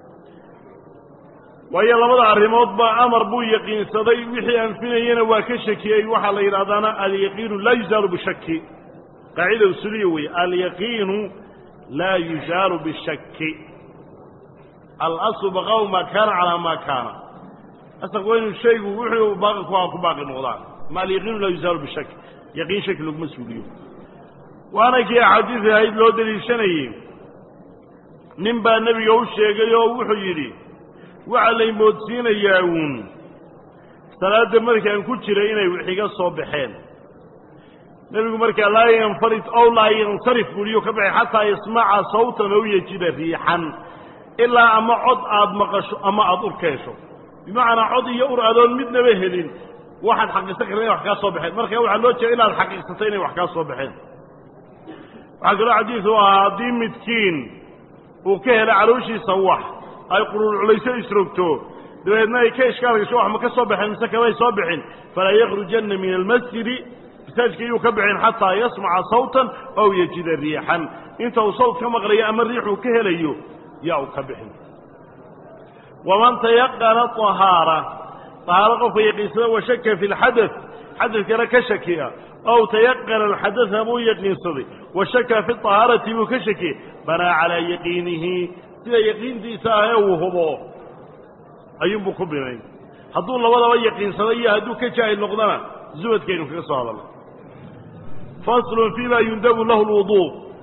وهي لبدا arrimood ba amar buu yaqiinsaday wixii aan filayna waa ka shakiyay waxa la yiraahdaana al yaqeen la yuzalu bi shakki qaacida usuliya way al yaqeen la yuzalu bi shakki al asl baqaw ma kana ala ma kana asaqoyn shaygu wuxuu baaqi ku baaqi noqdaan ma al yaqeen la yuzalu bi shakki yaqeen shakki lagu masuuliyo waana kii xadiis ahayd loo daliishanayay nin baa nabiga u sheegay oo wuxuu yiri waxa la moodsiinayaa uun salaada markaan ku jiray inay wixiga soo baxeen nabigu markaa laa yanfarid aw laa yansarif buliyo ka baxay xataa yasmaca sawtan aw yajida riixan ilaa ama cod aad maqasho ama aad urkeesho bimacna cod iyo ur adoon midnaba helin waxaad xaqiiqsan kartaa wax ka soo baxeen markaa waxa loo jeedaa inaad xaqiiqsatay inay wax ka soo baxeen waxa kale xadiis oo ah midkiin uu ka hela calooshiisa wax ay qurul culayso isrogto dabeedna ay ka iskaalgasho wax ma ka soo baxeen mise kale soo bixin fala yakhrujanna min almasjid masajidka uu ka bixin hatta yasma'a sawtan aw yajida riixan inta uu sawt ka maqlayo ama riixu ka helayo yaa uu ka bixin waman tayaqqana tahara tahara qof yaqiinsan wa shakka fi alhadath hadath kana ka shakiya aw tayaqqana alhadath abu yaqiinsan wa shakka fi taharati wa ka shaki bana ala yaqinihi sida yaqiintiisa ah uu hubo ayuu ku binay hadduu labadaba yaqiinsaday hadduu ka jaahil noqdana zuwadkeenu kaga soo hadal fasl fi ma yundabu lahu alwudu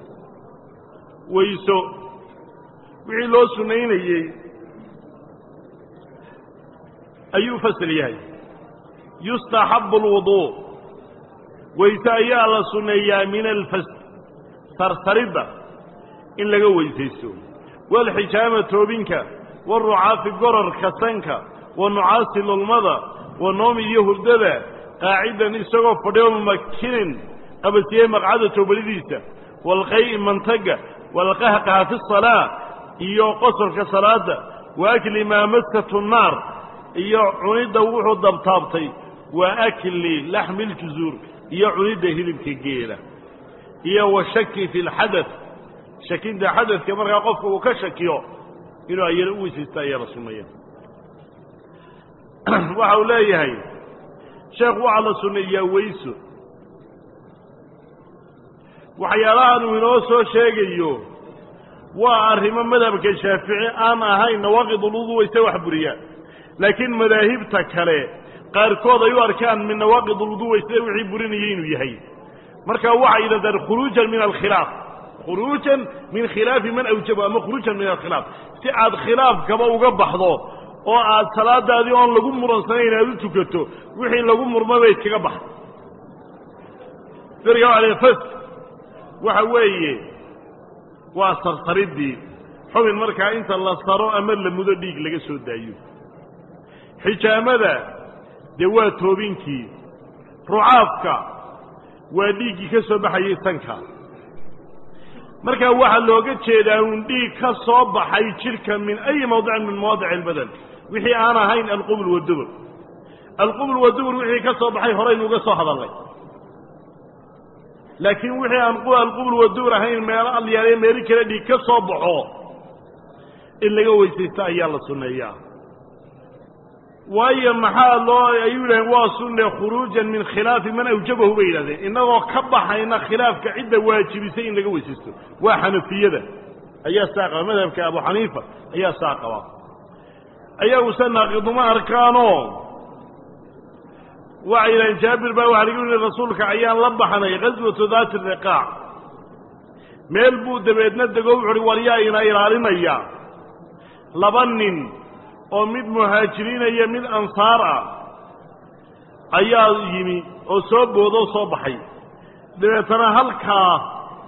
wayso wixii loo sunaynayay ayuu fasl yahay yustahabbu alwudu waysa ayaa la suneeyaa min alfasl sarsaridda in laga weysaysto والحجامة توبينك والرعاف قرر كسنك والنعاس للمضى والنوم يهدد قاعدا يسوق فديوم مكين قبل سيه مقعدة توبليسة والقيء منطقة والقهقها في الصلاة إيو قصر كصلاة وأكل ما مسكة النار إيو عنيد وحو الضبطابطي وأكل لحم الجزور إيو عنيد هلم كجيلة إيو وشك في الحدث شكين ده حدث كما رأى قفه وكشكيه إنه يلوث يستاهي رسولنا وحولاي هاي شيخ وعلى سنية ويسو وحيالان ونوسو شيقيو وأرهم مذهبك الشافعي أنا هاي نواقض الوضوء ويسوي حبريات لكن مذاهب تكالي قاركوض أيو أركان من نواقض الوضوء ويسوي حبرينيين ويهي مركا وعي إذا در خروجا من الخلاف خروجا من خلاف من أوجب أما خروجا من الخلاف سعاد خلاف كما وقبحضه oo aad salaadaadii on lagu muransanayna aad u tukato wixii lagu murmabay kaga bax firiyo على fas waxa weeye waa sarsaridii xubin marka inta la saro ama la mudo dhiig laga soo daayo xijaamada de waa toobinkii rucaafka waa dhiigii ka soo baxayay sanka markaa waxaa looga jeedaa un dhiig ka soo baxay jidhka min ayi mawdicin min mawaadic albadan wixii aan ahayn alqubul wadubur alqubul wadubur wixii ka soo baxay horaynu uga soo hadalnay laakiin wixii aan alqubul wadubur ahayn meelo alyaale meeli kale dhiig ka soo baxo in laga weysaysto ayaa la sunneeyaa waayo maxaa loo ayuu yidhahdeen waa sunne khuruujan min khilaafi man awjabahu bay yidhahdeen innagoo ka baxayna khilaafka cidda waajibisay in laga weysaysto waa xanafiyada ayaa saa qaba madhabka abu xaniifa ayaa saa qaba ayaguse naaqiduma arkaanoo waxay yidhahdeen jaabir baa waxaa lagu yihi rasuulka ayaan la baxnay ghaswatu daati riqaac meel buu dabeedna dego wuxu uhi war yaa ina ilaalinaya laba nin oo mid muhaajiriina iyo mid ansaar ah ayaa yimi oo soo boodoo soo baxay dabeetana halkaa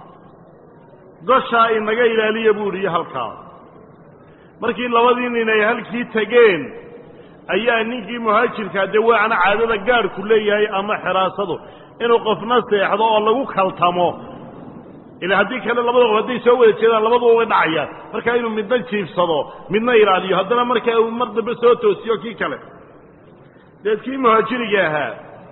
goshaa inaga ilaaliya buu idhi iyo halkaa markii labadii nin ay halkii tegeen ayaa ninkii muhaajirkaa dee waana caadada gaadhku leeyahay ama xiraasadu inuu qofna seexdo oo lagu kaltamo ilaa haddii kale labada qof hadday soo wada jeedaan labaduba way dhacayaan markaa inuu midna jiifsado midna ilaaliyo haddana markaa uu mar dambe soo toosiyo kii kale deed kii muhaajiriga ahaa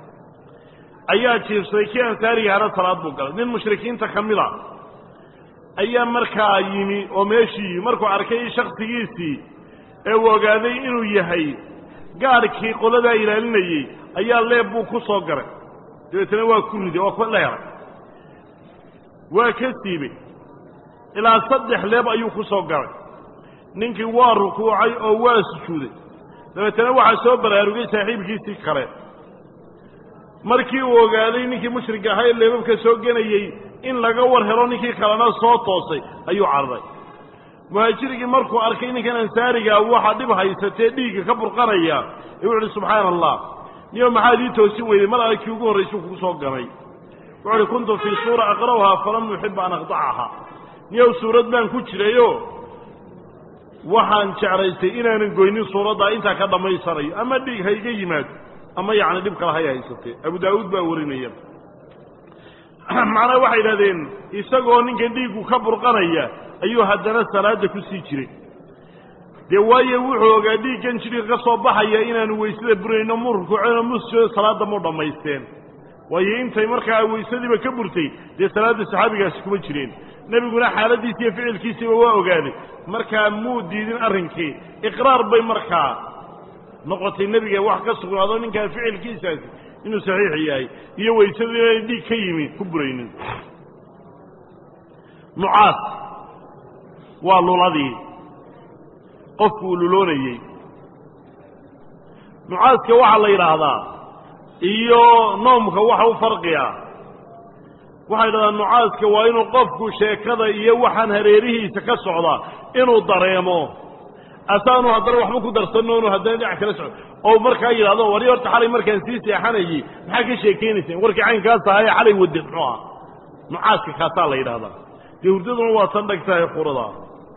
ayaa jiifsaday kii ansaariga hana salaad buu galay nin mushrikiinta ka mid a ayaa markaa yimi oo meeshii markuu arkay shaksigiisii ee uu ogaaday inuu yahay gaadhkii qoladaa ilaalinayey ayaa leeb buu ku soo garay dabeetana waa ku riday waa ku dheeray waa ka siibay ilaa saddex leeb ayuu ku soo galay ninkii waa rukuucay oo waa sujuuday dabeetana waxaa soo baraarugay saaxiibkiisii kale markii uu ogaaday ninkii mushriga ahaa ee leebabka soo genayey in laga war helo ninkii kalena soo toosay ayuu cararay muhaajirigii markuu arkay ninkan ansaarigaa waxaa dhib haysatee dhiigga ka burqanaya ee wuxu uhi subxaana allah niyo maxaad ii toosin weyday mar alle kii ugu horraysuu kugu soo ganay wuxu uhi kuntu fii suura aqra'uhaa falam uxiba an aqdacahaa niyow suurad baan ku jirayo waxaan jeclaystay inaanan goynin suuraddaa intaa ka dhammaysanayo ama dhiig ha iga yimaado ama yacni dhib kale hay haysatee abu daa'uud baa warinaya macnaa waxay idhahdeen isagoo ninkan dhiiggu ka burqanaya ayuu haddana salaadda ku sii jiray dee waayo wuxuu ogaa dhiiggan jidhka ka soo baxaya inaanu weysada burayno mu rukuuceno musjoodo salaadda mu dhammaysteen waayo intay markaa weysadiiba ka burtay dee salaadda saxaabigaasi kuma jireen nebiguna xaaladdiisi iyo ficilkiisiiba waa ogaaday markaa muu diidin arrinkii iqraar bay markaa noqotay nebiga wax ka sugnaado ninkaa ficilkiisaasi inuu saxiix yahay iyo weysadu inay dhiig ka yimi ku buraynin nucaas waa luladii qofku uu luloonayey nucaaska waxaa la yidhaahdaa iyo noomka waxa u farqiya waxay yidhahdaa nucaaska waa inuu qofku sheekada iyo waxaan hareerihiisa ka socda inuu dareemo asaanu haddana waxba ku darsano inu haddana dhinac kala socdo oo markaa yidhahdo wari horta xalay markaan sii seexanayey maxaa ka sheekaynayseen warkii caynkaas ahaye xalay wade muxuu aha nucaaska kaasaa la yidhahdaa dee hurdaduna waa tan dhagtahay qurada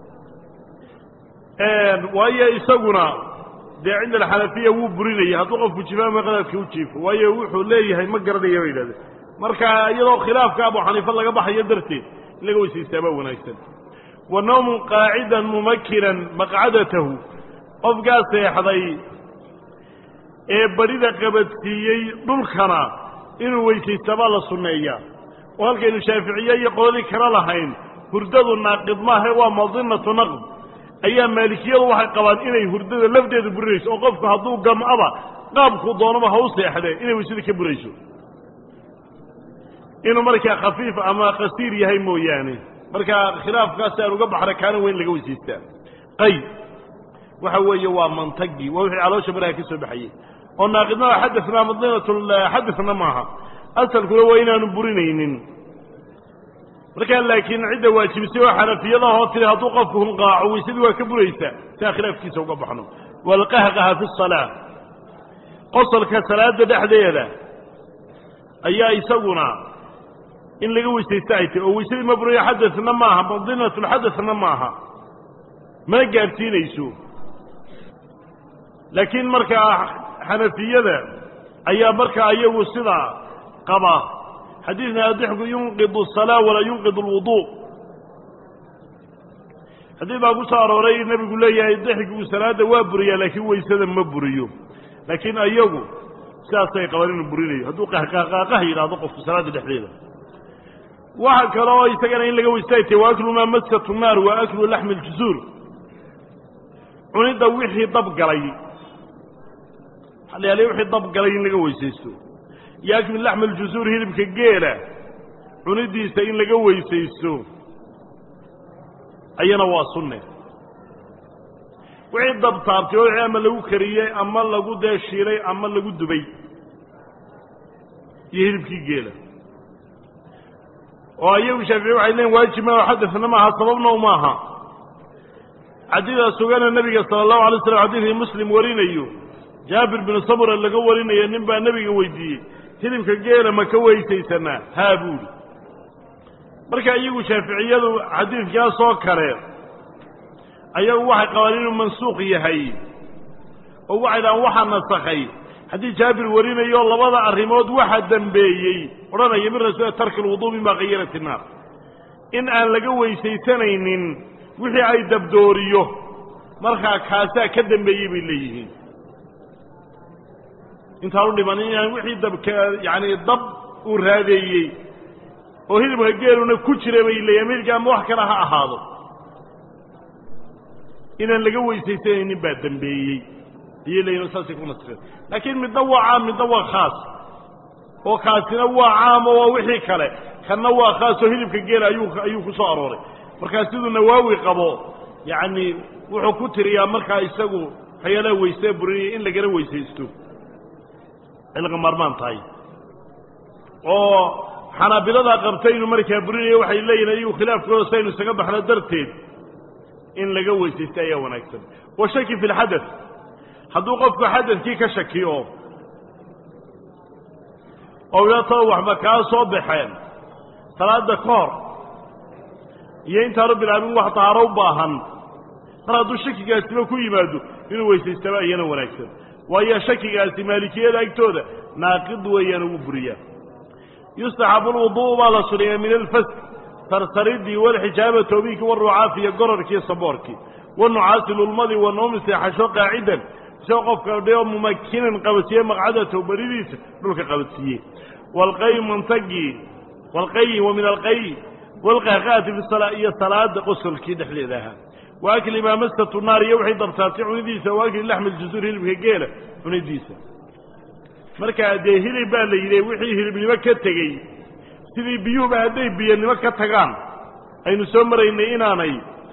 waayo isaguna dee cinda alxanafiya wuu burinaya hadduu qofku jifaama qadaadka u jiifo waayo wuxuu leeyahay ma garanaya bay yidhahdeen marka iyadoo khilaafka abu xaniifa laga baxayo darteed in laga weysaystaabaa wanaagsan wa nawmun qaacidan mumakinan maqcadatahu qofkaa seexday ee barida qabadsiiyey dhulkana inuu weysaystaabaa la sunneeyaa oo halkaynu shaaficiye iyo qoladii kala lahayn hurdadu naaqid maahae waa madinatu naqd ayaa maalikiyadu waxay qabaan inay hurdada lafdeedu burinayso oo qofku hadduu gam'aba qaabku doonaba ha u seexdee inay weysada ka burayso inuu markaa khafiif ama qasiir yahay mooyaane markaa khilaafkaasi aan uga baxna kaana weyn laga weysaystaa qayd waxa weeye waa mantagii waa wixii caloosha baraha ka soo baxayey oo naaqidnaa xadana madinatulxadana maaha asalkuna waa inaanu burinaynin markaa laakiin cidda waajibisay oo xanafiyadahoo tiri hadduu qofku hunqaaco weysadii waa ka buraysaa si aan khilaafkiisa uga baxno walqahqaha fi salaa qosolka salaada dhexdeeda ayaa isaguna in laga weysaysta ay tahy oo weysadii ma burayo xadana maaha madinatulxadana maaha mana gaadhsiinayso laakiin markaa xanafiyada ayaa markaa iyagu sidaa qaba xadiidna adixku yunqidu asalaa walaa yunqidu alwuduu haddii baa ku soo arooray nebigu leeyahay daxigu salaada waa buriyaa laakiin waysada ma buriyo laakiin ayagu sidaasay qabaan inuu burinayo hadduu qahqahqaaqah yidhaahdo qofku salaada dhexdeeda waxa kale oo isagana in laga weysaaytay waa aklu maa maskatu naar waa aklu laxmi aljusuur cunidda wixii dab galay xalaali wixii dab galay in laga weysaysto iyo aklu laxmi aljusuur hilibka geela cunidiisa in laga weysaysto ayana waa sunne wixii dab taabtay oo ama lagu kariyey ama lagu deeshiilay ama lagu dubay iyo hilibkii geela oo ayagu shaafici waxay leeyiin waajib ma xadafna maaha sababna uma aha xadiida sugana nabiga sala allahu alay wasallam xadiidkii muslim warinayo jaabir bin samura laga warinayo nin baa nabiga weydiiyey hilibka geela ma ka weysaysanaa haa buuri marka iyagu shaaficiyadu xadiidkaas oo kale ayagu waxay qabaan inuu mansuuq yahay oo waxay dhahaan waxaa nasakhay haddii jaabir warinayo labada arrimood waxa dambeeyey odhanaya min rasuul tarki lwuduu mima ghayarat innaar in aan laga weysaysanaynin wixii ay dabdooriyo markaa kaasaa ka dambeeyey bay leeyihiin intaan u dhiman inaan wixii dabka yacani dab uu raadeeyey oo hilibka geeluna ku jira bay leeyihin midka ama wax kale ha ahaado inaan laga weysaysanaynin baa dambeeyey ayay leeyihin saasay ku nasreen laakiin midna waa caam midna waa khaas oo kaasina waa caam oo waa wixii kale kanna waa khaas oo hilibka geela ayuu ayuu ku soo arooray markaa siduu nawaawi qabo yacni wuxuu ku tiriyaa markaa isagu hayalaa weysee burinaya in lagala weysaysto ay laga maarmaan tahay oo xanaabilada qabtay inuu markaa burinayo waxay leeyihin ayagu khilaafkooda saynu isaga baxno darteed in laga weysaysto ayaa wanaagsan wa shaki fi lxadath hadduu qofku xadadkii ka shakiyo oo yatoo waxba kaa soo baxeen salaada ka hor iyo intaanu bilaabin wax tahaaro u baahan mar hadduu shakigaasiba ku yimaado inuu weysaystaba iyana wanaagsan waayo shakigaasi maalikiyada agtooda naaqid weeyaan ugu buriyaa yustaxabu lwuduu baa la suniyaa min alfask sarsaridii walxijaaba toobinkii warucaafi iyo gorarkii saboorkii wanucaasi lulmadii wanoomi seexasho qaacidan isagoo qofka dheo mumakinan qabadsiiye maqcadatahu baridiisa dhulka qabadsiiye walqay mantagii walqayi wa min alqayi walqahqaati fi salaa iyo salaada qosolkii dhexdeeda ahaa wa akli maa maskatu naar iyo wixii dabtaatay cunidiisa wa akli laxmi aljusuur hilibka geela cunidiisa markaa dee hilib baa la yidhi wixii hilibnimo ka tegey sidii biyuhuba hadday biyanimo ka tagaan aynu soo maraynay inaanay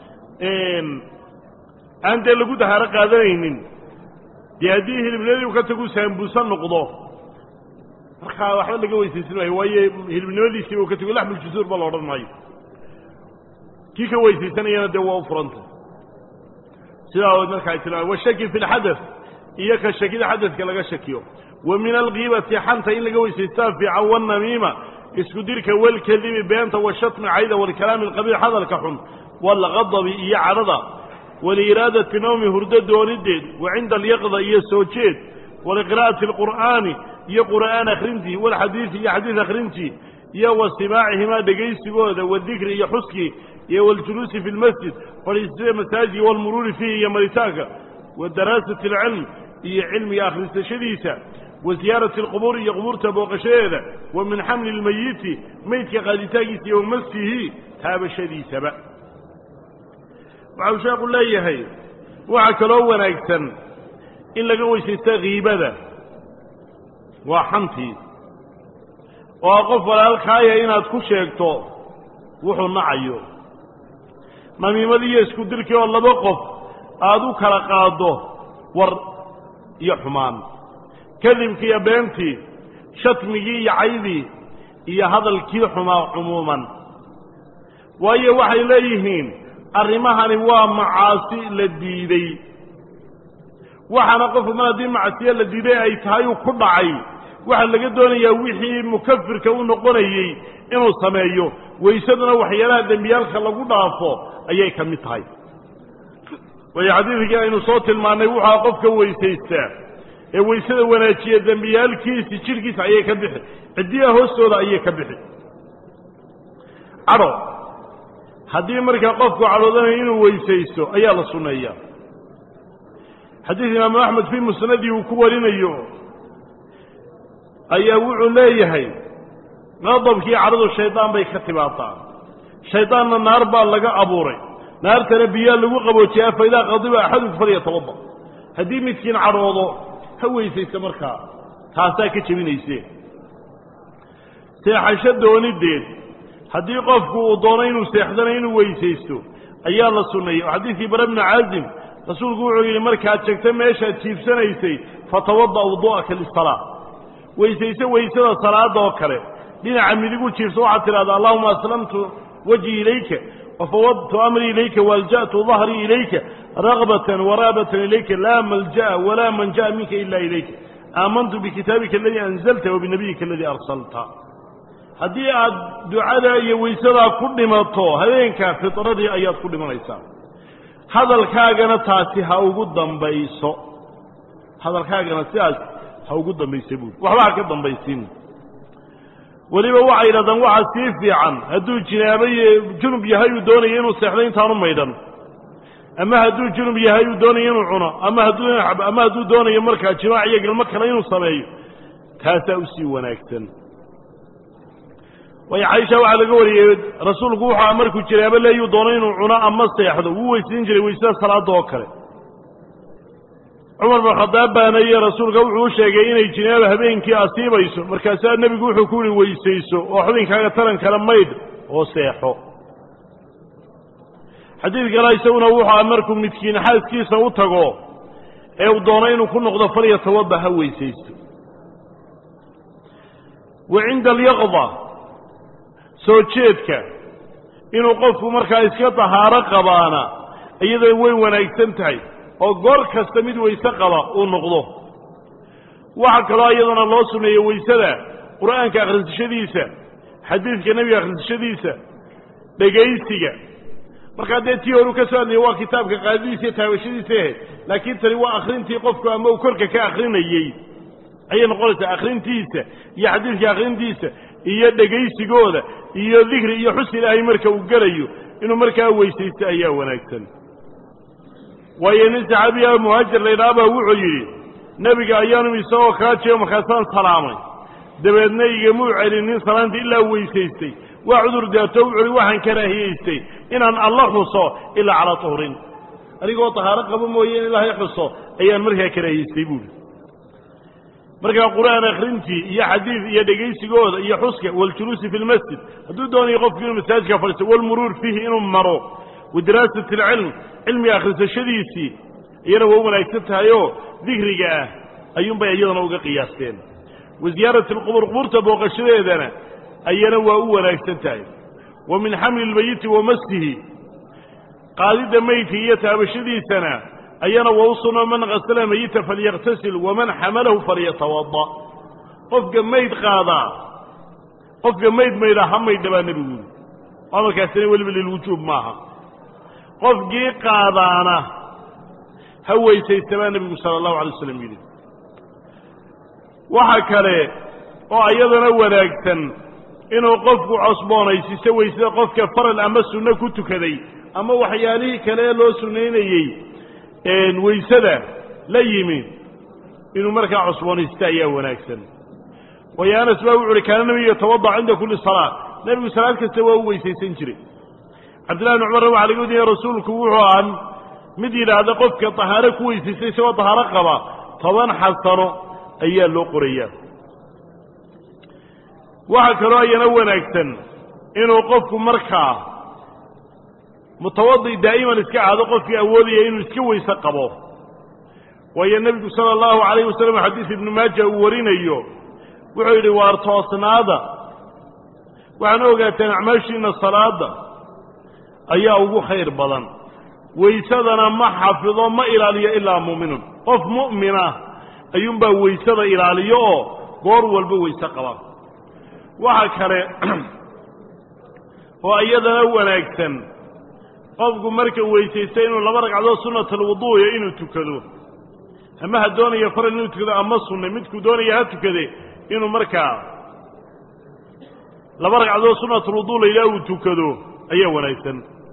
aan dee lagu dahaaro qaadanaynin dee haddii hilibnimadii u ka tagu saambuusan noqdo markaa waxba laga weysaysan maayo waayo hilibnimadiisiiba u ka tego laxmuljusuur ba la odhan maayo kii ka weysaysanayana dee waa u furanta sidaa ood markaa tilmaamay washaki fi lxadath iyo ka shakida xadadka laga shakiyo wa min algiibati xanta in laga weysaystaa fiican wanamiima isku dirka walkadibi beenta washatmi cayda walkalaami alqabiix hadalka xun walqadabi iyo cadhada waliiraadati nawmi hurdo doonideed wa cinda alyaqda iyo soo jeed waliqira'ati alqur'aani iyo qur'aan akhrintii walxadiidi iyo xadiid akhrintii iyo wa simaacihimaa dhegaysigooda wadikri iyo xuskii iyo waljuluusi fi lmasjid fadhiistada masaajid walmuruuri fiihi iyo maritaanka wa daraasati alcilm iyo cilmiga akhrisashadiisa wa ziyaarati alqubuur iyo qubuurta booqashadeeda wa min xamli lmayiti meydka qaaditaankiisa iyo wamasihi taabashadiisaba waxau sheekhu leeyahay waxaa kaloo wanaagsan in laga weysaysta kiibada waa xantii oo qof walaalkaaya inaad ku sheegto wuxuu nacayo namiimadii iyo isku dirkii oo laba qof aada u kala qaaddo war iyo xumaan kadibkii iyo beentii shatmigii iyo caydii iyo hadalkii xumaa cumuuman waayo waxay leeyihiin arrimahani waa macaasi la diiday waxaana qofku mar haddii macsiye la diiday ay tahay uu ku dhacay waxaa laga doonayaa wixii mukafirka u noqonayey inuu sameeyo weysaduna waxyaalaha dembiyaalka lagu dhaafo ayay ka mid tahay waayo xadiidkii aynu soo tilmaannay wuxaa qofka weysaystaa ee weysada wanaajiya dembiyaalkiisi jidhkiisa ayay ka bixi ciddiyaha hoostooda ayay ka bixi cadho haddii markaa qofku cadhoodanayo inuu weysaysto ayaa la sunneeya xadiid imaamu axmed fii musnadii uu ku warinayo ayaa wuxuu leeyahay qadabkii cadhadu shaydaan bay ka timaadaa shaydaanna naar baa laga abuuray naartana biyaa lagu qaboojiyaa fa idaa qadiba axadukum falyatawadda haddii midkiin cadhoodo ha weysaysta markaa taasaa ka jebinaysee seexasho doonideed haddii qofku uu doono inuu seexdana inuu weysaysto ayaa la sunneeyey oo xadiidkii bara bni caazim rasuulku wuxuu yidhi markaad jegta meeshaad jiibsanaysay fatawadda wudu'aka lisalaa weysayso weysada salaada oo kale dhinaca midigu jiifso waxaad tidhahdaa allahuma aslamtu wajhii ilayka wafawwadtu amrii ilayka waalja'tu dahrii ilayka ragbatan waraabatan ilayka laa malja'a walaa manja'a minka ila ilayka aamantu bikitaabika aladii anzalta wabinabiyika aladii arsalta haddii aad ducada iyo weysadaa ku dhimato habeenkaa fitradii ayaad ku dhimanaysaa hadalkaagana taasi ha ugu dambayso hadalkaagana sidaas ha ugu dambaysa buuri waxba ha ka dambaysiin weliba waxay yidhahdaan waxaa sii fiican hadduu jinaabo junub yahay uu doonayo inuu seexdo intaanu maydhan ama hadduu junub yahay uu doonayo inuu cuno ama hadduu ama hadduu doonayo markaa jimaac iyo galmo kale inuu sameeyo taasaa usii wanaagsan way caaisha waxaa laga wariyey rasuulku wuxuu markuu jinaabo leeyuu doono inuu cuno ama seexdo wuu weysiin jiray weysada salaada oo kale cumar bin khadaab baana iyo rasuulka wuxuu u sheegay inay jinaaba habeenkii asiibayso markaasaa nebigu wuxuu ku yihi weysayso oo xubinkaaga taran kale maydh oo seexo xadiid kale isaguna wuxuu markuu midkiin xaaskiisa u tago ee uu doono inuu ku noqdo falyatawadda ha weysaysto wa cinda alyaqda soo jeedka inuu qofku markaa iska tahaaro qabaana iyadoo way wanaagsan tahay oo goor kasta mid weyse qaba uu noqdo waxa kaloo iyadana loo suneeyo weysada qur'aanka akhrisashadiisa xadiidka nebiga akhrisashadiisa dhegaysiga markaa dee tii horu ka soo hadlaya waa kitaabka qaadadiisa iyo taabashadiisa ahayd laakiin tani waa akhrintii qofku ama uu korka ka akhrinayey ayay noqonaysaa akhrintiisa iyo xadiidka akhrintiisa iyo dhegaysigooda iyo dikri iyo xus ilaahay marka uu gelayo inuu markaa weysaysto ayaa wanaagsan waayo nin saxaabiya muhaajir laydhaabaa wuxuu yidhi nebiga ayaanu isagoo kaa jeego markaasaan salaamay dabeedna igamuu celinin salaanta ilaa weysaystay waa cudur daato wuxuuhi waxaan karaahiyaystay inaan alla xuso ilaa calaa tuhrin anigoo tahaaro qabo mooye in ilaahay xuso ayaan markaa karaahiyaystay buuhi markaa qur'aan akhrintii iyo xadiid iyo dhegaysigooda iyo xuska waljuluusi fi lmasjid hadduu doonayo qofku inuu masaajidka fadhiisto walmuruur fiihi inuu maro wadiraasat alcilm cilmiga akhrisashadiisii iyana waa u wanaagsan tahayoo dikriga ah ayuunbay iyadana uga qiyaasteen wa ziyaarati alqubur qubuurta booqashadeedana ayana waa u wanaagsan tahay wa min xamli ilmayiti wa masjihi qaadidda meydka iyo taabashadiisana ayana waa u suno man kasala mayita falyaktasil waman xamalahu falyatawadda qofka mayd qaadaa qofka mayd maydha ha maydha baa nebigu amarkaasina weliba lilwujuub maaha qofkii qaadaana ha weysaysta baa nebigu sala allahu alay waslam yidhi waxa kale oo iyadana wanaagsan inuu qofku cosboonaysiiso weysada qofka faral ama sunno ku tukaday ama waxyaalihii kale ee loo sunnaynayey weysada la yimi inuu markaa cosboonaysta ayaa wanaagsan waayo anas baa wuxu uhi kaana nebigu yatawadda cinda kulli salaa nebigu salaad kasta waa u weysaysan jiray cabdillahi bn cumarna waxaa laga wadiyay rasuulku wuxuu ahaa mid yidhaahda qofka tahaaro ku weysaystay isagoo tahaaro qaba toban xasano ayaa loo qorayaa waxaa kaloo ayana wanaagsan inuu qofku markaa mutawadi daa'iman iska ahaado qofkii awoodaya inuu iska weyse qabo waayo nebigu sala allahu calayh wasalam xadiis ibnu maaja uu warinayo wuxuu yidhi waar toosnaada waxaana ogaateen acmaashiina salaada ayaa ugu khayr badan weysadana ma xafido ma ilaaliyo ilaa mu'minun qof mu'minah ayuunbaa weysada ilaaliyo oo goor walba weyse qaba waxa kale oo iyadana wanaagsan qofku marka weysaysta inuu laba ragcadood sunnatalwuduuya inuu tukado ama ha doonayo faral inuu tukado ama sunne midkuu doonaya ha tukade inuu markaa laba ragcadood sunnatalwuduu la yidhaha uu tukado ayaa wanaagsan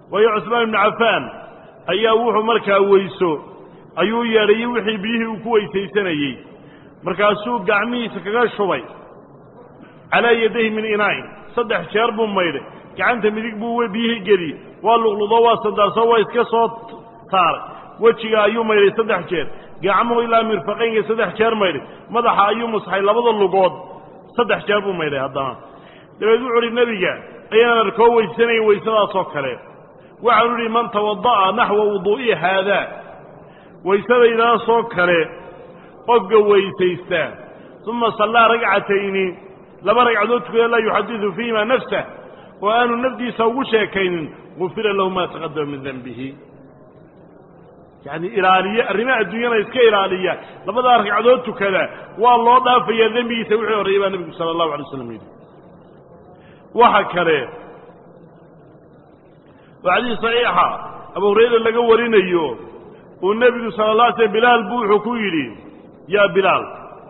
وهي عثمان بن عفان أي أوحو مركا ويسو أيو ياري وحي بيه وكوي سيسانيي مركا سوق قعمي سكاقا شوي على يديه من إناء صدح شارب ميري كعنت مديك بوه بيه قري واللغلضوا صدر سوا اسكا صوت طار وجهه أيو ميري صدح شار قعمه إلى مرفقين صدح شار ميري مدح أيو مصحي لبض اللقود صدح شارب ميري هذا لما يدعو للنبي أيانا ركوه ويساني ويسانا صوكره وعلوا لي من توضأ نحو وضوئي هذا ويسانا إلى صوكره قفق ويسيستا ثم صلى ركعتين لما ركعتك لا يحدث فيما نفسه وأن النبي سووا شيكين غفر له ما تقدم من ذنبه يعني إيرانية الرماء الدنيا يسكى إيرانية لما ركعتك كذا والله ضاف يا ذنبي يسوي الرئيبة النبي صلى الله عليه وسلم وحكره وعلي صحيحة أبو هريرة اللي قورين أيوه والنبي صلى الله عليه وسلم بلال بوحو كويلي يا بلال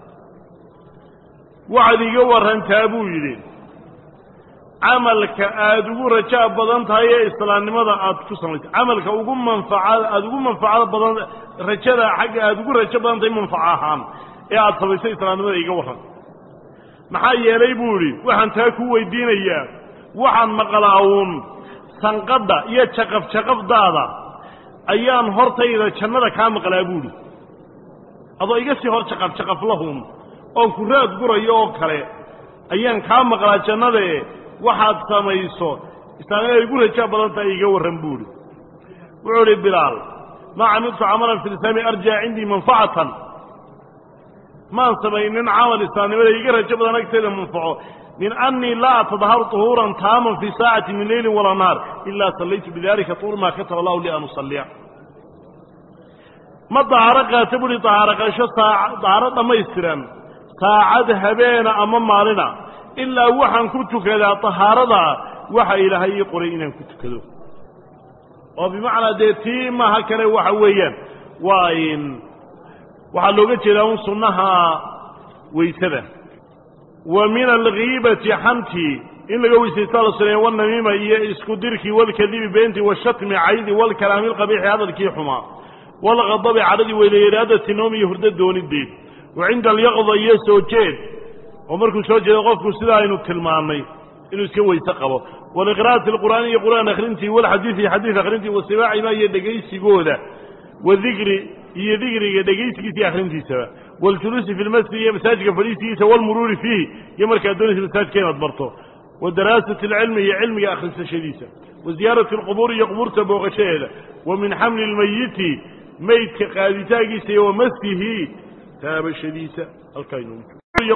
وعلي قور أنت أبو يلي عملك أدقو رجاء بضانت هاي إسلام لماذا أدقو سميت عملك أدقو منفعة أدقو منفعة بضانت رجاء حق أدقو رجاء بضانت منفعة إيه أدقو إسلام لماذا يقورها maxaa yeelay buuri waxaan taa ku weydiinayaa waxaan maqlaawun sanqada iyo jaqaf jaqafdaada ayaan hortayda jannada ka maqlaa buuri adoo iga sii hor jaqaf jaqaf lahum oo ku raad gurayo oo kale ayaan ka maqlaa jannada waxaad samayso istaanay igu rajaa badanta iga waran buuri wuxuu bilaal ma amiltu amalan fil sami arja indi manfa'atan ما سمين عمل إسلامي ولا يقرأ جبنا أكثر منفعه من أني لا أتظهر طهورا تاما في ساعة من ليل ولا نهار إلا صليت بذلك طول ما كتب الله لي أن أصلي ما طهارك تبني طهارك شو طهارة ما يسترم ساعد هبين أمام مالنا إلا وحن كنت كذا طهارة وحا إلى هي قرينا كنت كذا وبمعنى ديتي ما هكذا وحويا وإن waxaa looga jeedaa un sunnaha weysada wa min alghiibati xanti in laga weysaysto la sameeyo wan namiima iyo isku dirki wal kadibi beenti wa shatmi aydi wal kalaam al qabih hadalkii xuma wal ghadab aradi wayleeyada noomi hurda doonidii wa inda al yaqda yasoo jeed oo markuu soo jeedo qofku sida aynu tilmaamay inuu iska weysa qabo wal qiraa'at al qur'aan iyo qur'aan akhrintii wal hadiith iyo hadiith akhrintii wa sibaa'i ma iyo dhageysigooda wa dhikri هي ذكرك دقيتك في آخرين سوا والجلوس في المسجد هي مساجك فريسي والمرور فيه يمرك أدوني في المساجد كيف أدبرته والدراسة العلم هي علم يا أخي الشديسة وزيارة القبور هي قبور تبوغ شهدة ومن حمل الميت ميت كقادتاكي سوى مسكه تاب الشديسة الكينون